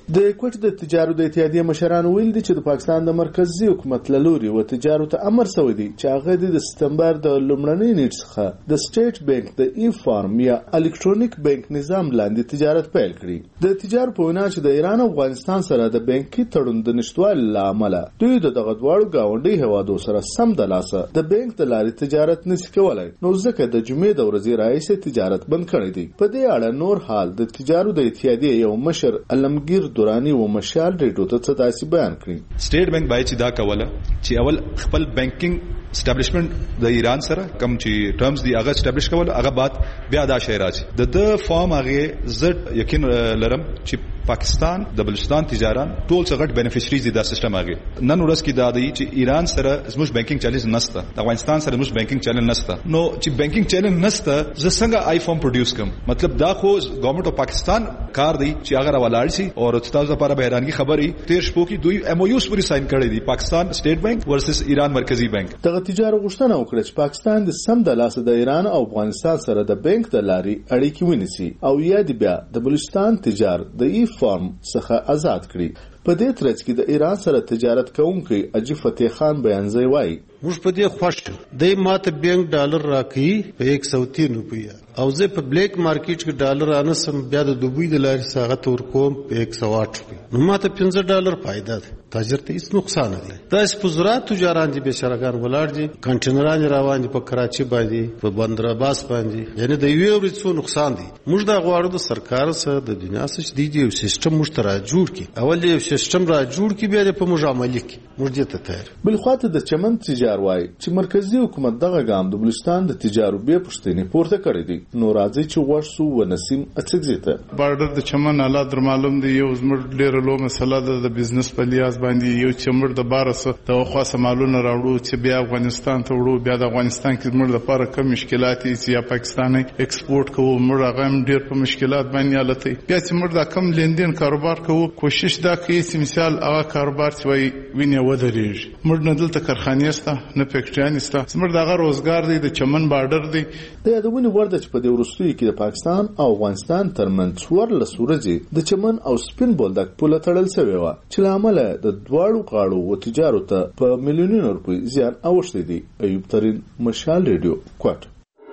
د کوټ د تجارت د اتحادیې مشران ویل دي چې د پاکستان د مرکزی حکومت له لوري و تجارت امر شوی دی چې هغه د سپتمبر د لومړنۍ نیټ څخه د سټیټ بانک د ای فارم یا الکترونیک بانک نظام لاندې تجارت پیل کړي. د تجارت په وینا چې د ایران او افغانستان سره د بانکي تړون د نشټوالي له امله دوی د دغه دواړو ګاونډي هیوادو سره سم د لاسه د بانک د لارې تجارت نشي کولای، نو ځکه د جمعې د ورځې رئیس تجارت بند کړی دی. په دې اړه نور حال د تجارت د اتحادیې یو مشر علمگیر دورانی و مشال ریډیو ته څه داسې بیان کړی. سټیټ بانک باید چې دا کوله چې اول خپل بانکینګ اسټابلیشمنت د ایران سره کم چې ټرمز دی هغه اسټابلیش کول، هغه بعد بیا دا شی راځي د د فارم هغه زړه یقین لرم چې پاکستان د بلوچستان تجاران ټول څه غټ بینیفیشریز دي دا سیستم هغه. نن ورځ کې دا دی چې ایران سره زموږ بانکینګ چیلنج نشته، د افغانستان سره زموږ بانکینګ چیلنج نشته، نو چې بانکینګ چیلنج نشته زه څنګه آی فارم پروډوس کوم؟ مطلب دا خو ګورنمنت اف پاکستان کار دی چې هغه ولاړ شي. او تاسو لپاره به حیرانګي خبري تیر شپو کې دوی ایم او یو پوری ساين کړی دي پاکستان سټیټ بانک ورسس ایران مرکزی بانک. دغه تجارت غوښتنه وکړه چې پاکستان د سم د لاسه د ایران او افغانستان سره د بانک د لارې اړیکې ونیسي او یا د بیا د بلوچستان تجارت د ای فارم څخه آزاد کړي. په دې ترڅ کې د ایران سره تجارت کوونکی اجي فتح خان بیانځي وایي موږ په دې خوښ دی ماته بانک ډالر راکړي په یک سو تین روپیا او زه په بلیک مارکیټ کې ډالر انسم بیا د دوبۍ د لارې ساغت ورکوم په یک سو آټ روپیا، نو ماته پنځه ډالر فائدہ ده، تاجر ته هیڅ نقصان نه دی. دا سپوزرات تجاران دي بشرګان ولار دي، کنټینران روان دي په کراچي باندې په بندر عباس باندې، یعنی د یو ورڅو نقصان دي. موږ دا غواړو د سرکار سره د دنیا سره د دې سیستم مشترک جوړ کړي، اول یو سیستم را جوړ کړي بیا په موږ عملي کړي. موږ دې ته تیار. بل خواته د چمن تجار وای چې مرکزی حکومت دغه ګام د بلوچستان د تجارت به پښتنې پورته کړی دی، نو راځي چې ورسو و نسیم اڅګزیته بارډر د چمن حالات در معلوم دی. یو زمر ډیر لو مسله ده د بزنس په لیاز باندې، یو چمر د بارسه د خاصه مالونه راوړو چې بیا افغانستان ته وړو، بیا د افغانستان کې زمر لپاره کم مشکلات چې یا پاکستان ایکسپورټ کوو مر هغه ډیر په مشکلات باندې حالت بیا چې مر دا کم لیندین کاروبار کوو کوشش دا کوي چې مثال هغه کاروبار چې وي ویني ودرېږي. مر نه دلته کارخانې سته نه فیکټریان سته، زمر دغه روزګار دی د چمن بارډر دی. د یادونه ورده چې په دې ورستوي کې د پاکستان او افغانستان ترمنځ څوارلس ورځې د چمن او سپین بولدک پوله تړل شوې وه چې له امله د دواړو غاړو و تجارت ته په میلیونونو روپۍ زیان اوښتی دی. ایوب ترین، مشال ریډیو، کوټ.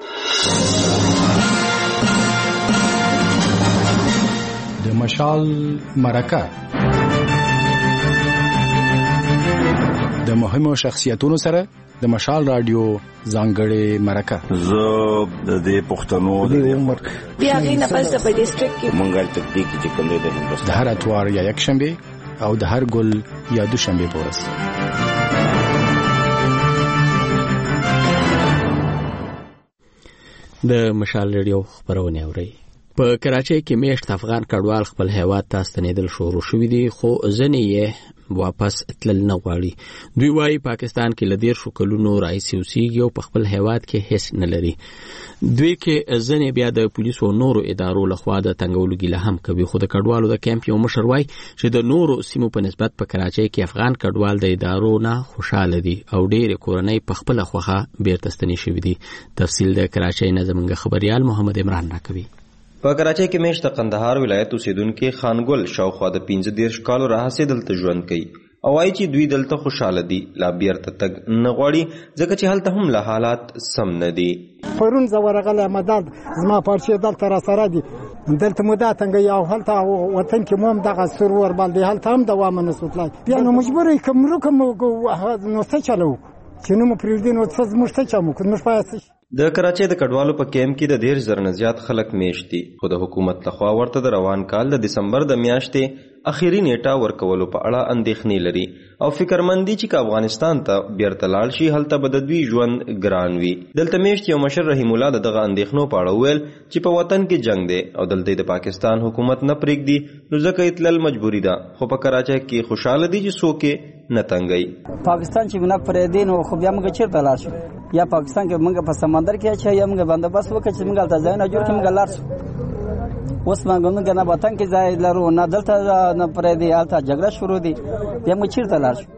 د مشال مرکه د مهمو شخصیتونو سره د مشال رادیو ځانګړې مرکه. زه د دې پښتنو د عمر بیا غینه پس په ډیسټریکټ کې مونږه تکتیک چې کوم دی د هر اتوار یا یک شنبه او د هر ګل یا دوشنبه پورس. د مشال ریډیو خبرونه اوري. په کراچۍ کې میشت افغان کډوال خپل هیواد ته ستنېدل شروع شوي دي، خو ځینې یې واپس تلل نه غواړي. دوی وایي پاکستان کې له دیرشو کلونو راهیسې اوسېږي او په خپل هیواد کې هیڅ نه لري. دوی کې ځینې بیا د پولیسو نورو ادارو لخوا د تنګولو ګیله هم کوي، خو د کډوالو د کیمپ یو مشر وایي چې د نورو سیمو په نسبت په کراچۍ کې افغان کډوال د ادارو نه خوشاله دي او ډېرې کورنۍ په خپله خوښه بیرته ستنې شوي دي. تفصیل د کراچۍ نه زموږ خبریال محمد عمران راکوي. په کراچۍ کې میشت قندهار ولایت اوسیدونکو خانګل شاوخوا د پنځه دېرش کالو راهیسې دلته ژوند کوي او وایي چې دوی دلته خوشاله دي، لا بیرته تګ نه غواړي ځکه چې هلته هم له حالات سم نه دي. پرون زه ورغلی مدال زما پارچې دلته راسره دي، دلته مو دا تنګوي او هلته وطن کې مو هم دغه سرور باندې هلته هم دوام نشو تلای. بیا نو مجبور یې که مرو که نو څه چلو چې نو مو پرېږدي نو څه زموږ څه چمو که زموږ باید د کراچۍ د کډوالو په کیمپ کې د ډېر زر نه زیات خلک میشت دي، خو د حکومت لخوا ورته د روان کال د دسمبر د میاشتې اخیری نیټه ورکولو په اړه اندېښنې لري او فکرمندي چې که افغانستان ته بیرته لاړ شي هلته به د دوی ژوند ګران وي. دلته میشت یو مشر رحیم الله د دغه اندېښنو په اړه وویل چې په وطن کې جنگ دی او دلته د پاکستان حکومت نه پرېږدي نو ځکه یې تلل مجبوري ده، خو په کراچۍ کې خوشحاله دي چې څوک یې نه تنګوي. پاکستان چې نه پرېږدي نو خو بیا موږ چېرته لاړ شو؟ یا پاکستان کې موږ په سمندر کې اچوي یا موږ بندوبست وکړو چې موږ هلته ځایونه جوړ کړو موږ لاړ شو. اوس موږ نه وطن کې ځای لرو نه دلته نه پرېږدي، هلته جګړه شروع دي، بیا موږ چېرته لاړ شو؟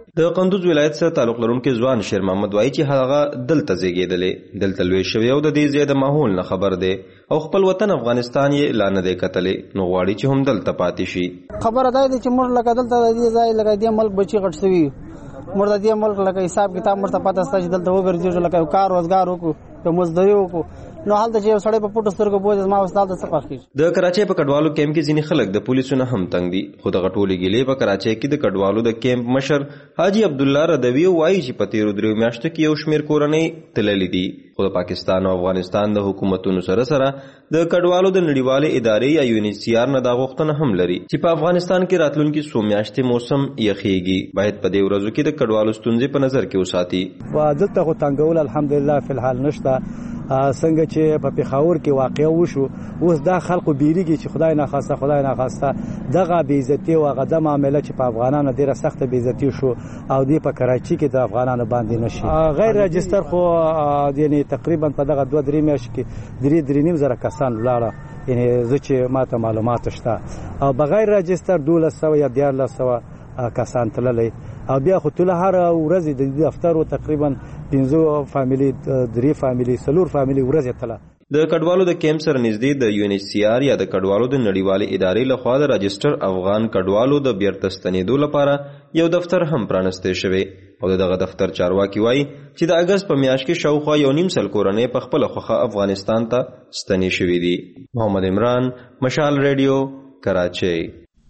د قندوز ولایت سره تعلق لرونکي ځوان شیر محمد وایي چې هغه دلته زیږېدلی، دلته لوی شوی او د دې ځای د ماحول نه خبر دی او خپل وطن افغانستان یې لا نه دی کتلی، نو غواړي چې هم دلته پاتې شي. خبره دا ده چې موږ لکه دلته د دې ځای لکه دې ملک بچي غټ سوي، موږ د دې ملک لکه حساب کتاب موږ ته پته سته چې دلته وګرځېږو، لکه کار روزګار وکړو، د مزدوري وکړو، نو هلته چې یو سړی په پټو سترګو بوځي زما استاد د څه فرق کېږي. د کراچۍ په کډوالو کیمپ کې ځینې خلک د پولیسو نه هم تنګ دي، خو دغه ټولې ګیلې په کراچۍ کې د کډوالو د کیمپ مشر حاجي عبدالله ردوي وایي چې په تېرو دریو میاشتو کې یو شمېر کورنۍ تللي دي، خو د پاکستان او افغانستان د حکومتونو سره سره د کډوالو د نړیوالې ادارې یا یو ان ایچ سی آر نه دا غوښتنه هم لري چې په افغانستان کې راتلونکي څو میاشتې موسم یخېږي، باید په دې ورځو کې د کډوالو ستونزې په نظر کې وساتي. دلته خو تنګول الحمدلله فی الحال نشته، څنګه چې په پیښور کې واقع وشو اوس دا خلکو بیریږي چې خدای نه خواسته خدای نه خواسته دغه بې عزتي او هغه د معامله چې په افغانانو ډیره سخته بې عزتي شو او دی په کراچۍ کې د افغانانو باندې نشي غیر رجستر، خو یعنی تقریبا په دغه دوه درې میاشتې کې درې درې نیم زره کسان ولاړه، یعنی زه چې ماته معلومات شته، او بغیر رجستر دولس سوه یا دیارلس سوه کسان تللی، او بیا خو ټول هر ورځ د دفتر تقریبا پنځه فامیلی درې فامیلی څلور فامیلی ورځ تله. د کډوالو د کیمپ سره نږدې د یو ان ایچ سی آر یا د کډوالو د نړیوالې ادارې لخوا د راجسټر افغان کډوالو د بیرته ستنېدو لپاره یو دفتر هم پرانستی شوی او دغه دفتر چارواکي وایي چې د اګست په میاشت کې شاوخوا یو نیم سل کورنۍ په خپله خوښه افغانستان ته ستنې شوي دي. محمد عمران، مشال ریډیو، کراچۍ.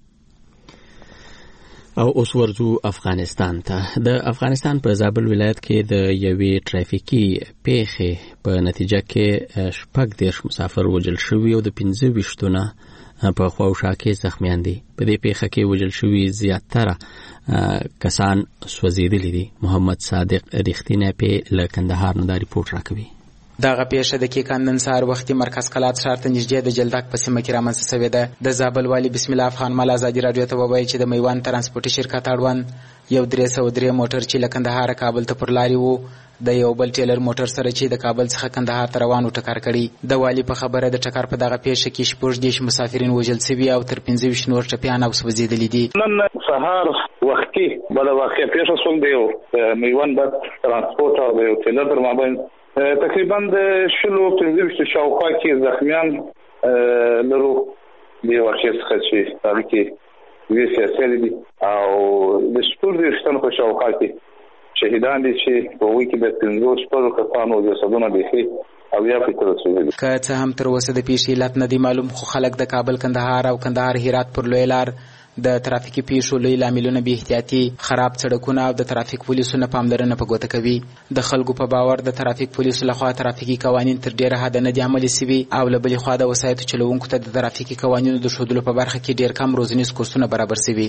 او اوس ورځو افغانستان ته. د افغانستان په زابل ولایت کې د یوې ټرافیکي پیښې په نتیجه کې شپږ دېرش مسافر وژل شوي او د پنځه ویشتو نه په خواوشا کې زخمیان دي. په دې پیښه کې وژل شوي زیاتره کسان سوځېدلي دي. محمد صادق رښتینی پې له کندهار نه دا ریپورټ راکوي. دغه پیښه د کیکان نن سهار وختي مرکز کلات ښار ته نږدې د جلدک په سیمه کې رامنځته شوې ده. د زابل والي بسم الله افغان مال ازادي راډیو ته وویل چې د میوان ترانسپورټي شرکت اړوند یو درې سوه درې موټر چې له کندهاره کابل ته پر لارې وو د یو بل ټیلر موټر سره چې د کابل څخه کندهار ته روان و ټکر کړي. د والي په خبره د ټکر په دغه پیښه کې شپږ دېرش مسافرین وژل سوي او تر پنځه ویشت نور ټپیان او سوځېدلي دي. نن سهار وختي بله واقع پیښه شول د یو میوان بس ترانسپورټ او د یو ټیلر پر مابین تقریبا د شلو پنځه ویشتو شاوخوا کې زخمیان لرو. دې واقعې څخه چې هغه کې دوی سیاسي دي او د شپږ دېرشتنو په شاوخوا کې شهیدان دي چې په هغوی کې د پنځو شپږو کسانو جسدونه بیخي او یا فکر سوځېدلي. که څه هم تر اوسه د پیښې علت نه دی معلوم، خو خلک د کابل کندهار او کندهار هرات پر لوی لار د ترافیکي پیښو لوی لاملونه بې احتیاطي، خراب سړکونه او د ترافیک پولیسو نه پاملرنه په ګوته کوي. د خلکو په باور د ترافیک پولیسو لخوا ترافیکي قوانین تر ډیره حده نه دي عملي سوي او له بلې خوا د وسایطو چلوونکو ته د ترافیکي قوانینو د ښودلو په برخه کې ډیر کم روزنیز کورسونه برابر سوي.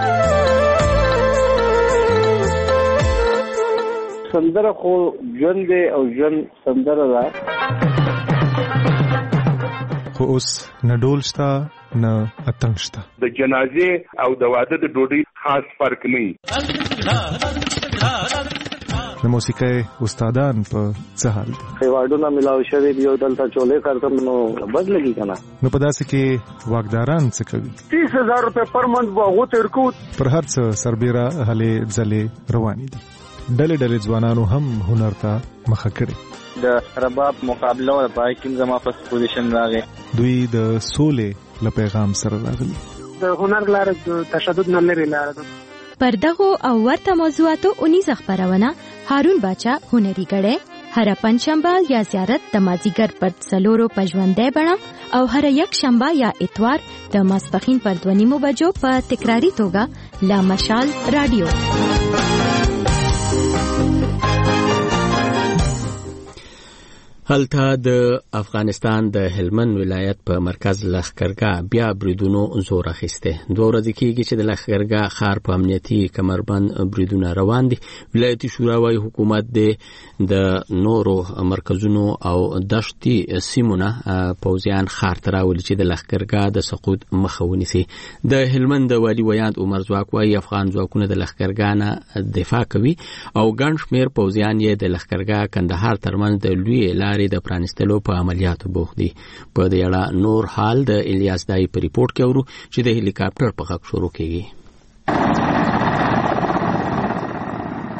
سندره خو ژوند دی او ژوند سندره ده، خو اوس نه ډول شته نه اتنګ شته. د جنازې او د واده د ډوډۍ خاص فرق نه وي. د موسیقۍ استادان په څه حال دي؟ ایوارډونه ملاو شوي دي او دلته چولې کارتم نو بد لګي که نه. نو په داسې کې واکداران څه کوي؟ تیس هزار روپۍ پر منټ به هغو ته ورکوو. پر هر څه سربیره هلې ځلې روانې دي. ډلې ډلې ځوانانو هم هنر ته مخه کړې. د رباب مقابله وه پای کې زما په پوزیشن راغی. دوی د سولې له پیغام سره راغلي. د هنر لاره د تشدد نه لرې لاره ده. پر دغو او ورته موضوعاتو اونیزه خپرونه هارون باچا هنري ګړی هر پنځشنبه یا زیارت د مازیګر پر څلورو په ژوندۍ بڼه او هر یک شنبه یا اتوار د ماسپښین پر دوه نیمو بجو په تکراري توګه لا مشال رادیو. هلته د افغانستان د هلمند ولایت په مرکز لښکرګاه بیا بریدونو زور اخیسته. دوه ورځې کېږي چې د لښکرګاه ښار په امنیتي کمربند بریدونه روان دي. ولایتي شورا وايي حکومت د نورو مرکزونو او دشتي سیمونه پوځیان ښار ته راولي چې د لښکرګاه د سقوط مخه ونیسي. د هلمند د والي ویاند عمر ځواک وايي افغان ځواکونه د لښکرګاه نه دفاع کوي او ګڼ شمېر پوځیان یې د لښکرګاه کندهار ترمنځ د لوی لارې د پرانستلو په عملیاتو بوخت دي. په دې اړه نور حال د الیاس دای په ریپورت کې اورو چې د هلیکاپټر په غږ شروع کیږي.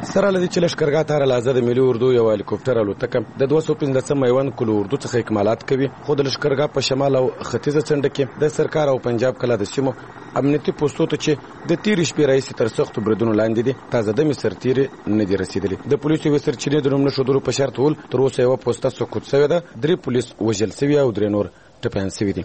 سره لدی چې لشکرګاه ته راځه د ملي اردو یو هلیکوپټر الوتکه د دوه سوه پنځه میوند کلو اردو څخه اکمالات کوي خو د لشکرګاه په شمال او ختیځه څنډه کې د سرکار او پنجاب کلا د سیمو امنیتي پوسټو ته چې د تیر شپې راځي تر سختو بریدونو لاندې دي تازه د سرتیری نه دي رسیدلي د پولیسو وسرچینې د نوم نشودلو په شرط ول تر اوسه یو پوسټه سقوط شوې ده درې پولیس وژل شوي او درې نور ټپیان شوي دي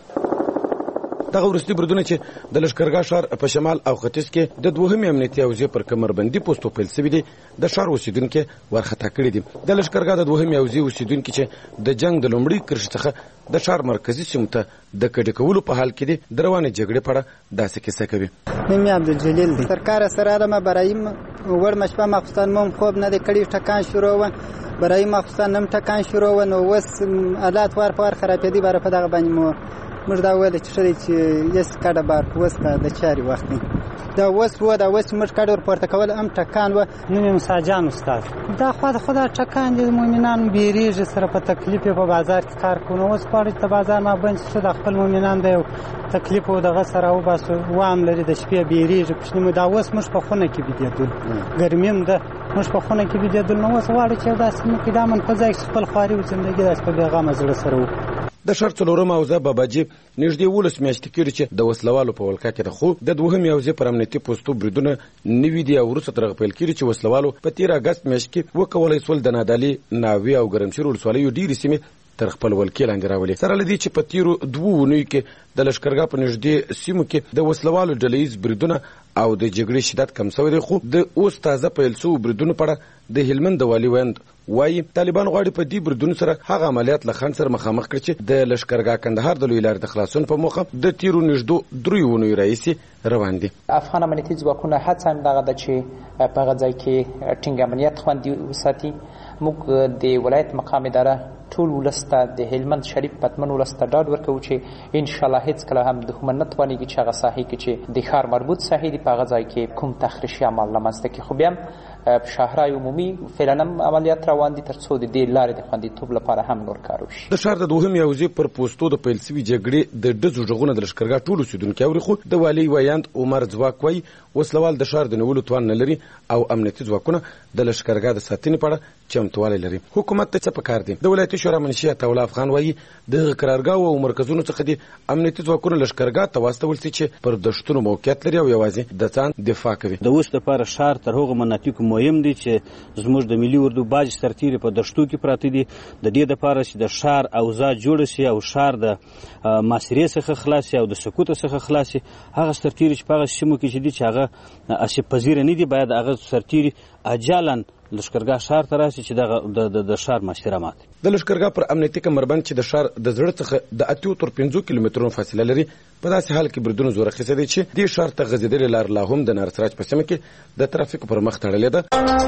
دغه ورستي بریدونه چې د لشکرګاه ښار په شمال او ختیځ کې د دوهمې امنیتي حوزې پر کمربندي پوسټو پیل شوي دي د ښار اوسیدونکي ورخطا کړي دي د لشکرګاه د دوهمې حوزې اوسیدونکي چې د جنگ د لومړۍ کرښې څخه د ښار مرکزي سیمو ته د کډې کولو په حال کې دي د روانې جګړې په اړه داسې کیسه کوي نوم یې عبدالجلیل دی سرکار سره ما برایم وړ مشپه ماخستان مم خوب نه د کړي ټکان شروع و برای ماخستان نم ټکان شروع و نو وس حالات وار په وار خرابېدي بار په دغه باندې مو موږ دا ویل چې شری چې یس کډه بار وسته د چاري وخت دا وس و دا وس موږ کډه ورپورته کول ام ټکان و نوم مساجان استاد دا خو د خدا ټکان دي مؤمنان بیریږي سره په تکلیف په بازار کې کار کوي اوس پاره ته بازار ما بند شو د خپل مؤمنان د تکلیف او دغه سره او باسو وام لري د شپې بیریږي پښنه مو دا وس موږ په خونه کې بيدل ګرمیم ده موږ په خونه کې بيدل نو اوس واړو چې دا سم کې دامن په ځای خپل خاري او ژوندۍ د په پیغام زړه سره د ښار څلورم حوزه باباجي نږدې ولس میاشتې کېږي چې د وسلوالو په ولکه کې د خو د دوهمې حوزې پر امنیتي پوسټو بریدونه نوي دي او وروسته تر هغه پیل کېږي چې وسلوالو په تېر اګست میاشت کې وکولی سول د نادعلي ناوې او ګرمسیر ولسوالیو ډېرې سیمې تر خپل ولکې لاندې راولي سره له دې چې په تېرو دوو اونیو کې د لشکرګاه په نږدې سیمو کې د وسلوالو ډلهییز بریدونه او د جګړې شدت کم شوی دی خو د اوس تازه پیل شوو بریدونو په اړه د هلمند د والي ویند وایي طالبان غواړي په دې بریدونو سره هغه عملیات له خنډ سره مخامخ کړي چې د لشکرګاه کندهار د لوی لارې د خلاصون په موخه د تیرو نږدې دریو اونیو راهیسې روان دي افغان امنیتي ځواکونه هڅه هم دغه ده چې په هغه ځای کې ټینګ امنیت خوندي وساتي موږ د ولایت مقام اداره ټول ولس ته د هلمند شریف پتمن ولس ته ډاډ ورکوو چې انشاءالله هیڅ کله هم دښمن نه توانېږي چې هغه ساحې کې چې د ښار مربوط ساحې دي په هغه ځای کې کوم تخریشي عمل رامنځته کړي خو بیا هم شهرهای عمومي فعلا هم عملیات روان دي تر څو د دې لارې د خوندیتوب لپاره هم نور کار وشي د ښار د دوهمې حوزې پر پوسټو د پیل شوي جګړې د ډزو غږونه د لشکرګاه ټول اوسېدونکي اوري خو د والي ویاند عمر ځواک وایي وسلوال د ښار د نیولو توان نه لري او امنیتي ځواکونه د لشکرګاه د ساتنې په اړه چمتووالی لري حکومت ته څه پکار دي د ولایتي شورا منشي عطاالله افغان وایي د قرارګاو او مرکزونو څخه دي امنیتي ځواکونه لشکرګاه ته واستول شي چې پر دښتونو موقعیت لري او یوازې د ځان دفاع کوي د اوس لپاره ښار تر هغو مناطقو مهم دی چې زموږ د ملي اردو باج سرتیري په دښتو کې پراته دي د دې لپاره چې د ښار اوضاع جوړه شي او ښار د محاصرې څخه خلاص شي او د سقوط څخه خلاص شي هغه سرتیري چې په هغه سیمو کې چې دي چې هغه آسیب پذیره نه دي باید هغه سرتیري عاجلا لشکرګاه ښار ته راشي چې دغه د ښار محاصره مات د لشکرګاه پر امنیتي کمربند چې د ښار د زړه څخه د اتیو تر پنځو کیلومترونو فاصله لري په داسې حال کې بریدونه زور اخیستی دی چې دې ښار ته غځېدلې لار لا هم د نارسراج په سیمه کې د ترافیکو پر مخ تړلې ده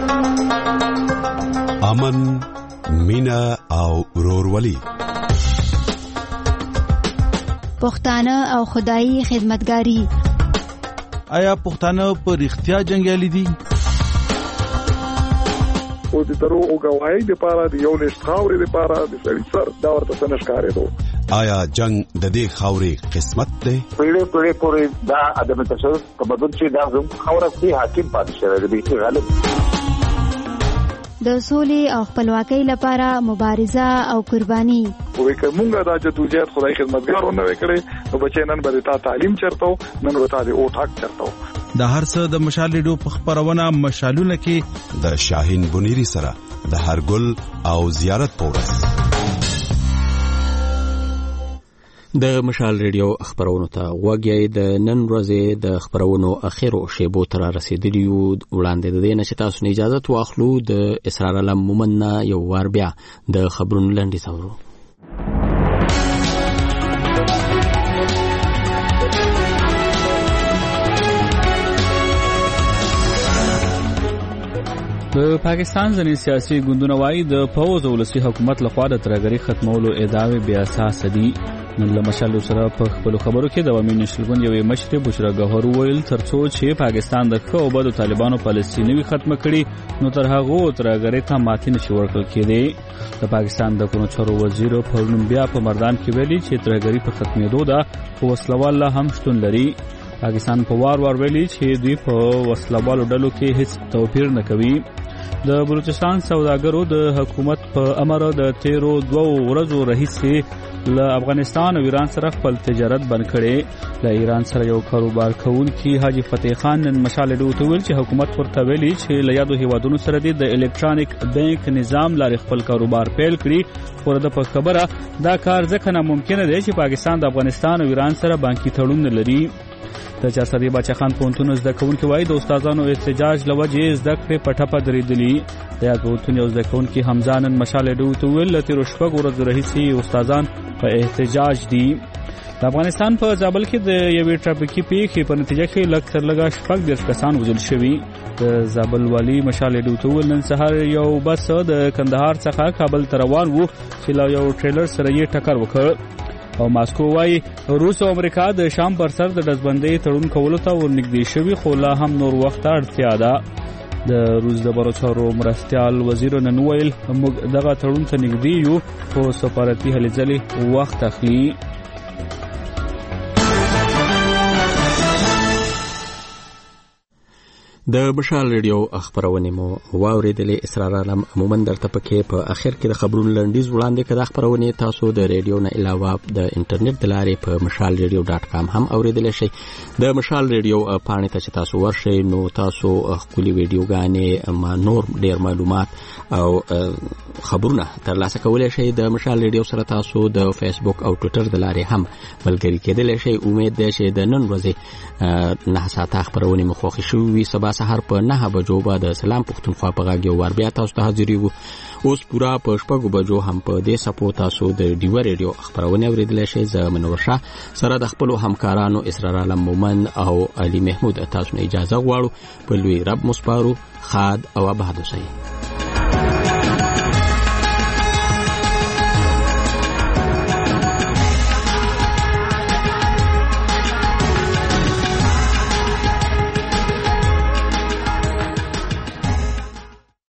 امن مینا او ورورولي پښتانه او خدایي خدمتګاری آیا پښتانه په رښتیا جنګیالي دي او د درو او غواړي د پاره د یو لښت خاورې د پاره د سړي سر دا ورته څنګه ښکارې دو آیا جنگ د دې خاورې قسمت دی پیړې پیړې پورې دا ادم تشدد په بدل چې دا زم خاورې سي حاکم پاتې شوی دی چې غالب د سولې او خپلواکۍ لپاره مبارزه او قرباني وې کومه دا چې توجه خدای خدمتګارونه وکړي نو بچي نن به تا تعلیم چرته نن ورته دی او ټاک چرته د هر څه د مشال ریډیو په خبرونه مشالونه کې د شاهین بنيري سره د هرګل او زیارت پورس د مشال ریډیو خبرونو ته وګورئ د نن ورځې د خبرونو اخیرو شیبو تر رسیدلیو وړاندې د دې نشه تاسو نه اجازه واخلو د اسرار علم مومنه یو وار بیا د خبرونو لاندې څورو د پاکستان ځینې سیاسي ګوندونه وایي د پوځ او ولسي حکومت لخوا د ترهګرۍ ختمولو ادعاوې بې اساسه دي نن له مشال سره په خپلو خبرو کې د عوامي نشل ګوند یوې مشرې بشرا ګوهر وویل تر څو چې پاکستان د ښه او بدو طالبانو پالیسي نه وي ختمه کړي نو تر هغو ترهګرۍ ته ماتې نشي ورکړل کېدی د پاکستان د قانون چارو وزیر پرون بیا په مردان کې ویلي چې ترهګرۍ په ختمېدو ده خو وسلوال لا هم شتون لري پاکستان په وار وار ویلي چې دوی په وسلوالو ډلو کې هیڅ توپیر نه کوي د بلوچستان سوداګرو د حکومت په امر د تیرو دوو ورځو راهیسې له افغانستان او ایران سره خپل تجارت بند کړي. له ایران سره یو کاروبار کوونکی حاجی فتح خان نن مشال ډیو ته ویل چې حکومت ورته ویلي چې له یادو هیوادونو سره د الکترونیک بانک نظام لارې خپل کاروبار پیل کړي. خو د په خبره دا کار ځکه ناممکن دی چې پاکستان د افغانستان او ایران سره بانکي تړون لري. د چارسدي باچا خان پوهنتون زده کوونکي وایي د استادانو احتجاج له وجې زده کړې په ټپه درېدلي. د یاد پوهنتون یو زده کوونکي حمزه نن مشال ډیو ته ویل له تېرو شپږو ورځو راهیسې استادان په احتجاج دي. د افغانستان په زابل کې د یوې ټرافیکي پیښې په نتیجه کې لږ تر لږه شپږ دېرش کسان وژل شوي. د زابل والي مشال ډیو ته ویل نن سهار یو بس د کندهار څخه کابل ته روان و چې له یو ټریلر سره یې ټکر وکړ. او ماسکو وايي روس او امریکا د شام پر سر د ډزبندۍ تړون کولو ته ورنږدې شوي خو لا هم نور وخت ته اړتیا ده. د روس د بهرنیو چارو مرستیال وزیر نن ویل موږ دغه تړون ته نږدې یو خو سفارتي هلې ځلې وخت اخلي. د مشال ریډیو خبرونه مو واوریدلې. اسرار عالم عموما درته پکې په اخر کې د خبرونو لنډیز وړاندې کړه. خبرونه تاسو د ریډیو نه علاوه د انټرنیټ د لارې په مشال ریډیو ډاټ کام هم اوریدلی شئ. د مشال ریډیو پاڼې ته چې تاسو ورشئ نو تاسو خپلې ویډیوګانې ما نور ډېر معلومات او خبرونه ترلاسه کولی شئ. د مشال ریډیو سره تاسو د فیسبوک او ټویټر د لارې هم ملګري کېدلی شئ. امید ده چې د نن ورځې نه ساعته خبرونه مو خوښې شوي وي. سبا سهار په نهه بجو به د سلام پښتونخوا په غږ یو وار بیا تاسو ته حاضرېږو. اوس پوره په شپږو بجو هم په دې سپو تاسو د ډیوه ریډیو خبرونه اورېدلی شئ. زه منور شاه سره د خپلو همکارانو اسرار عالم مومن او علي محمود تاسو نه اجازه غواړو. په لوی رب مو سپارو. خاد او آباد اوسئ.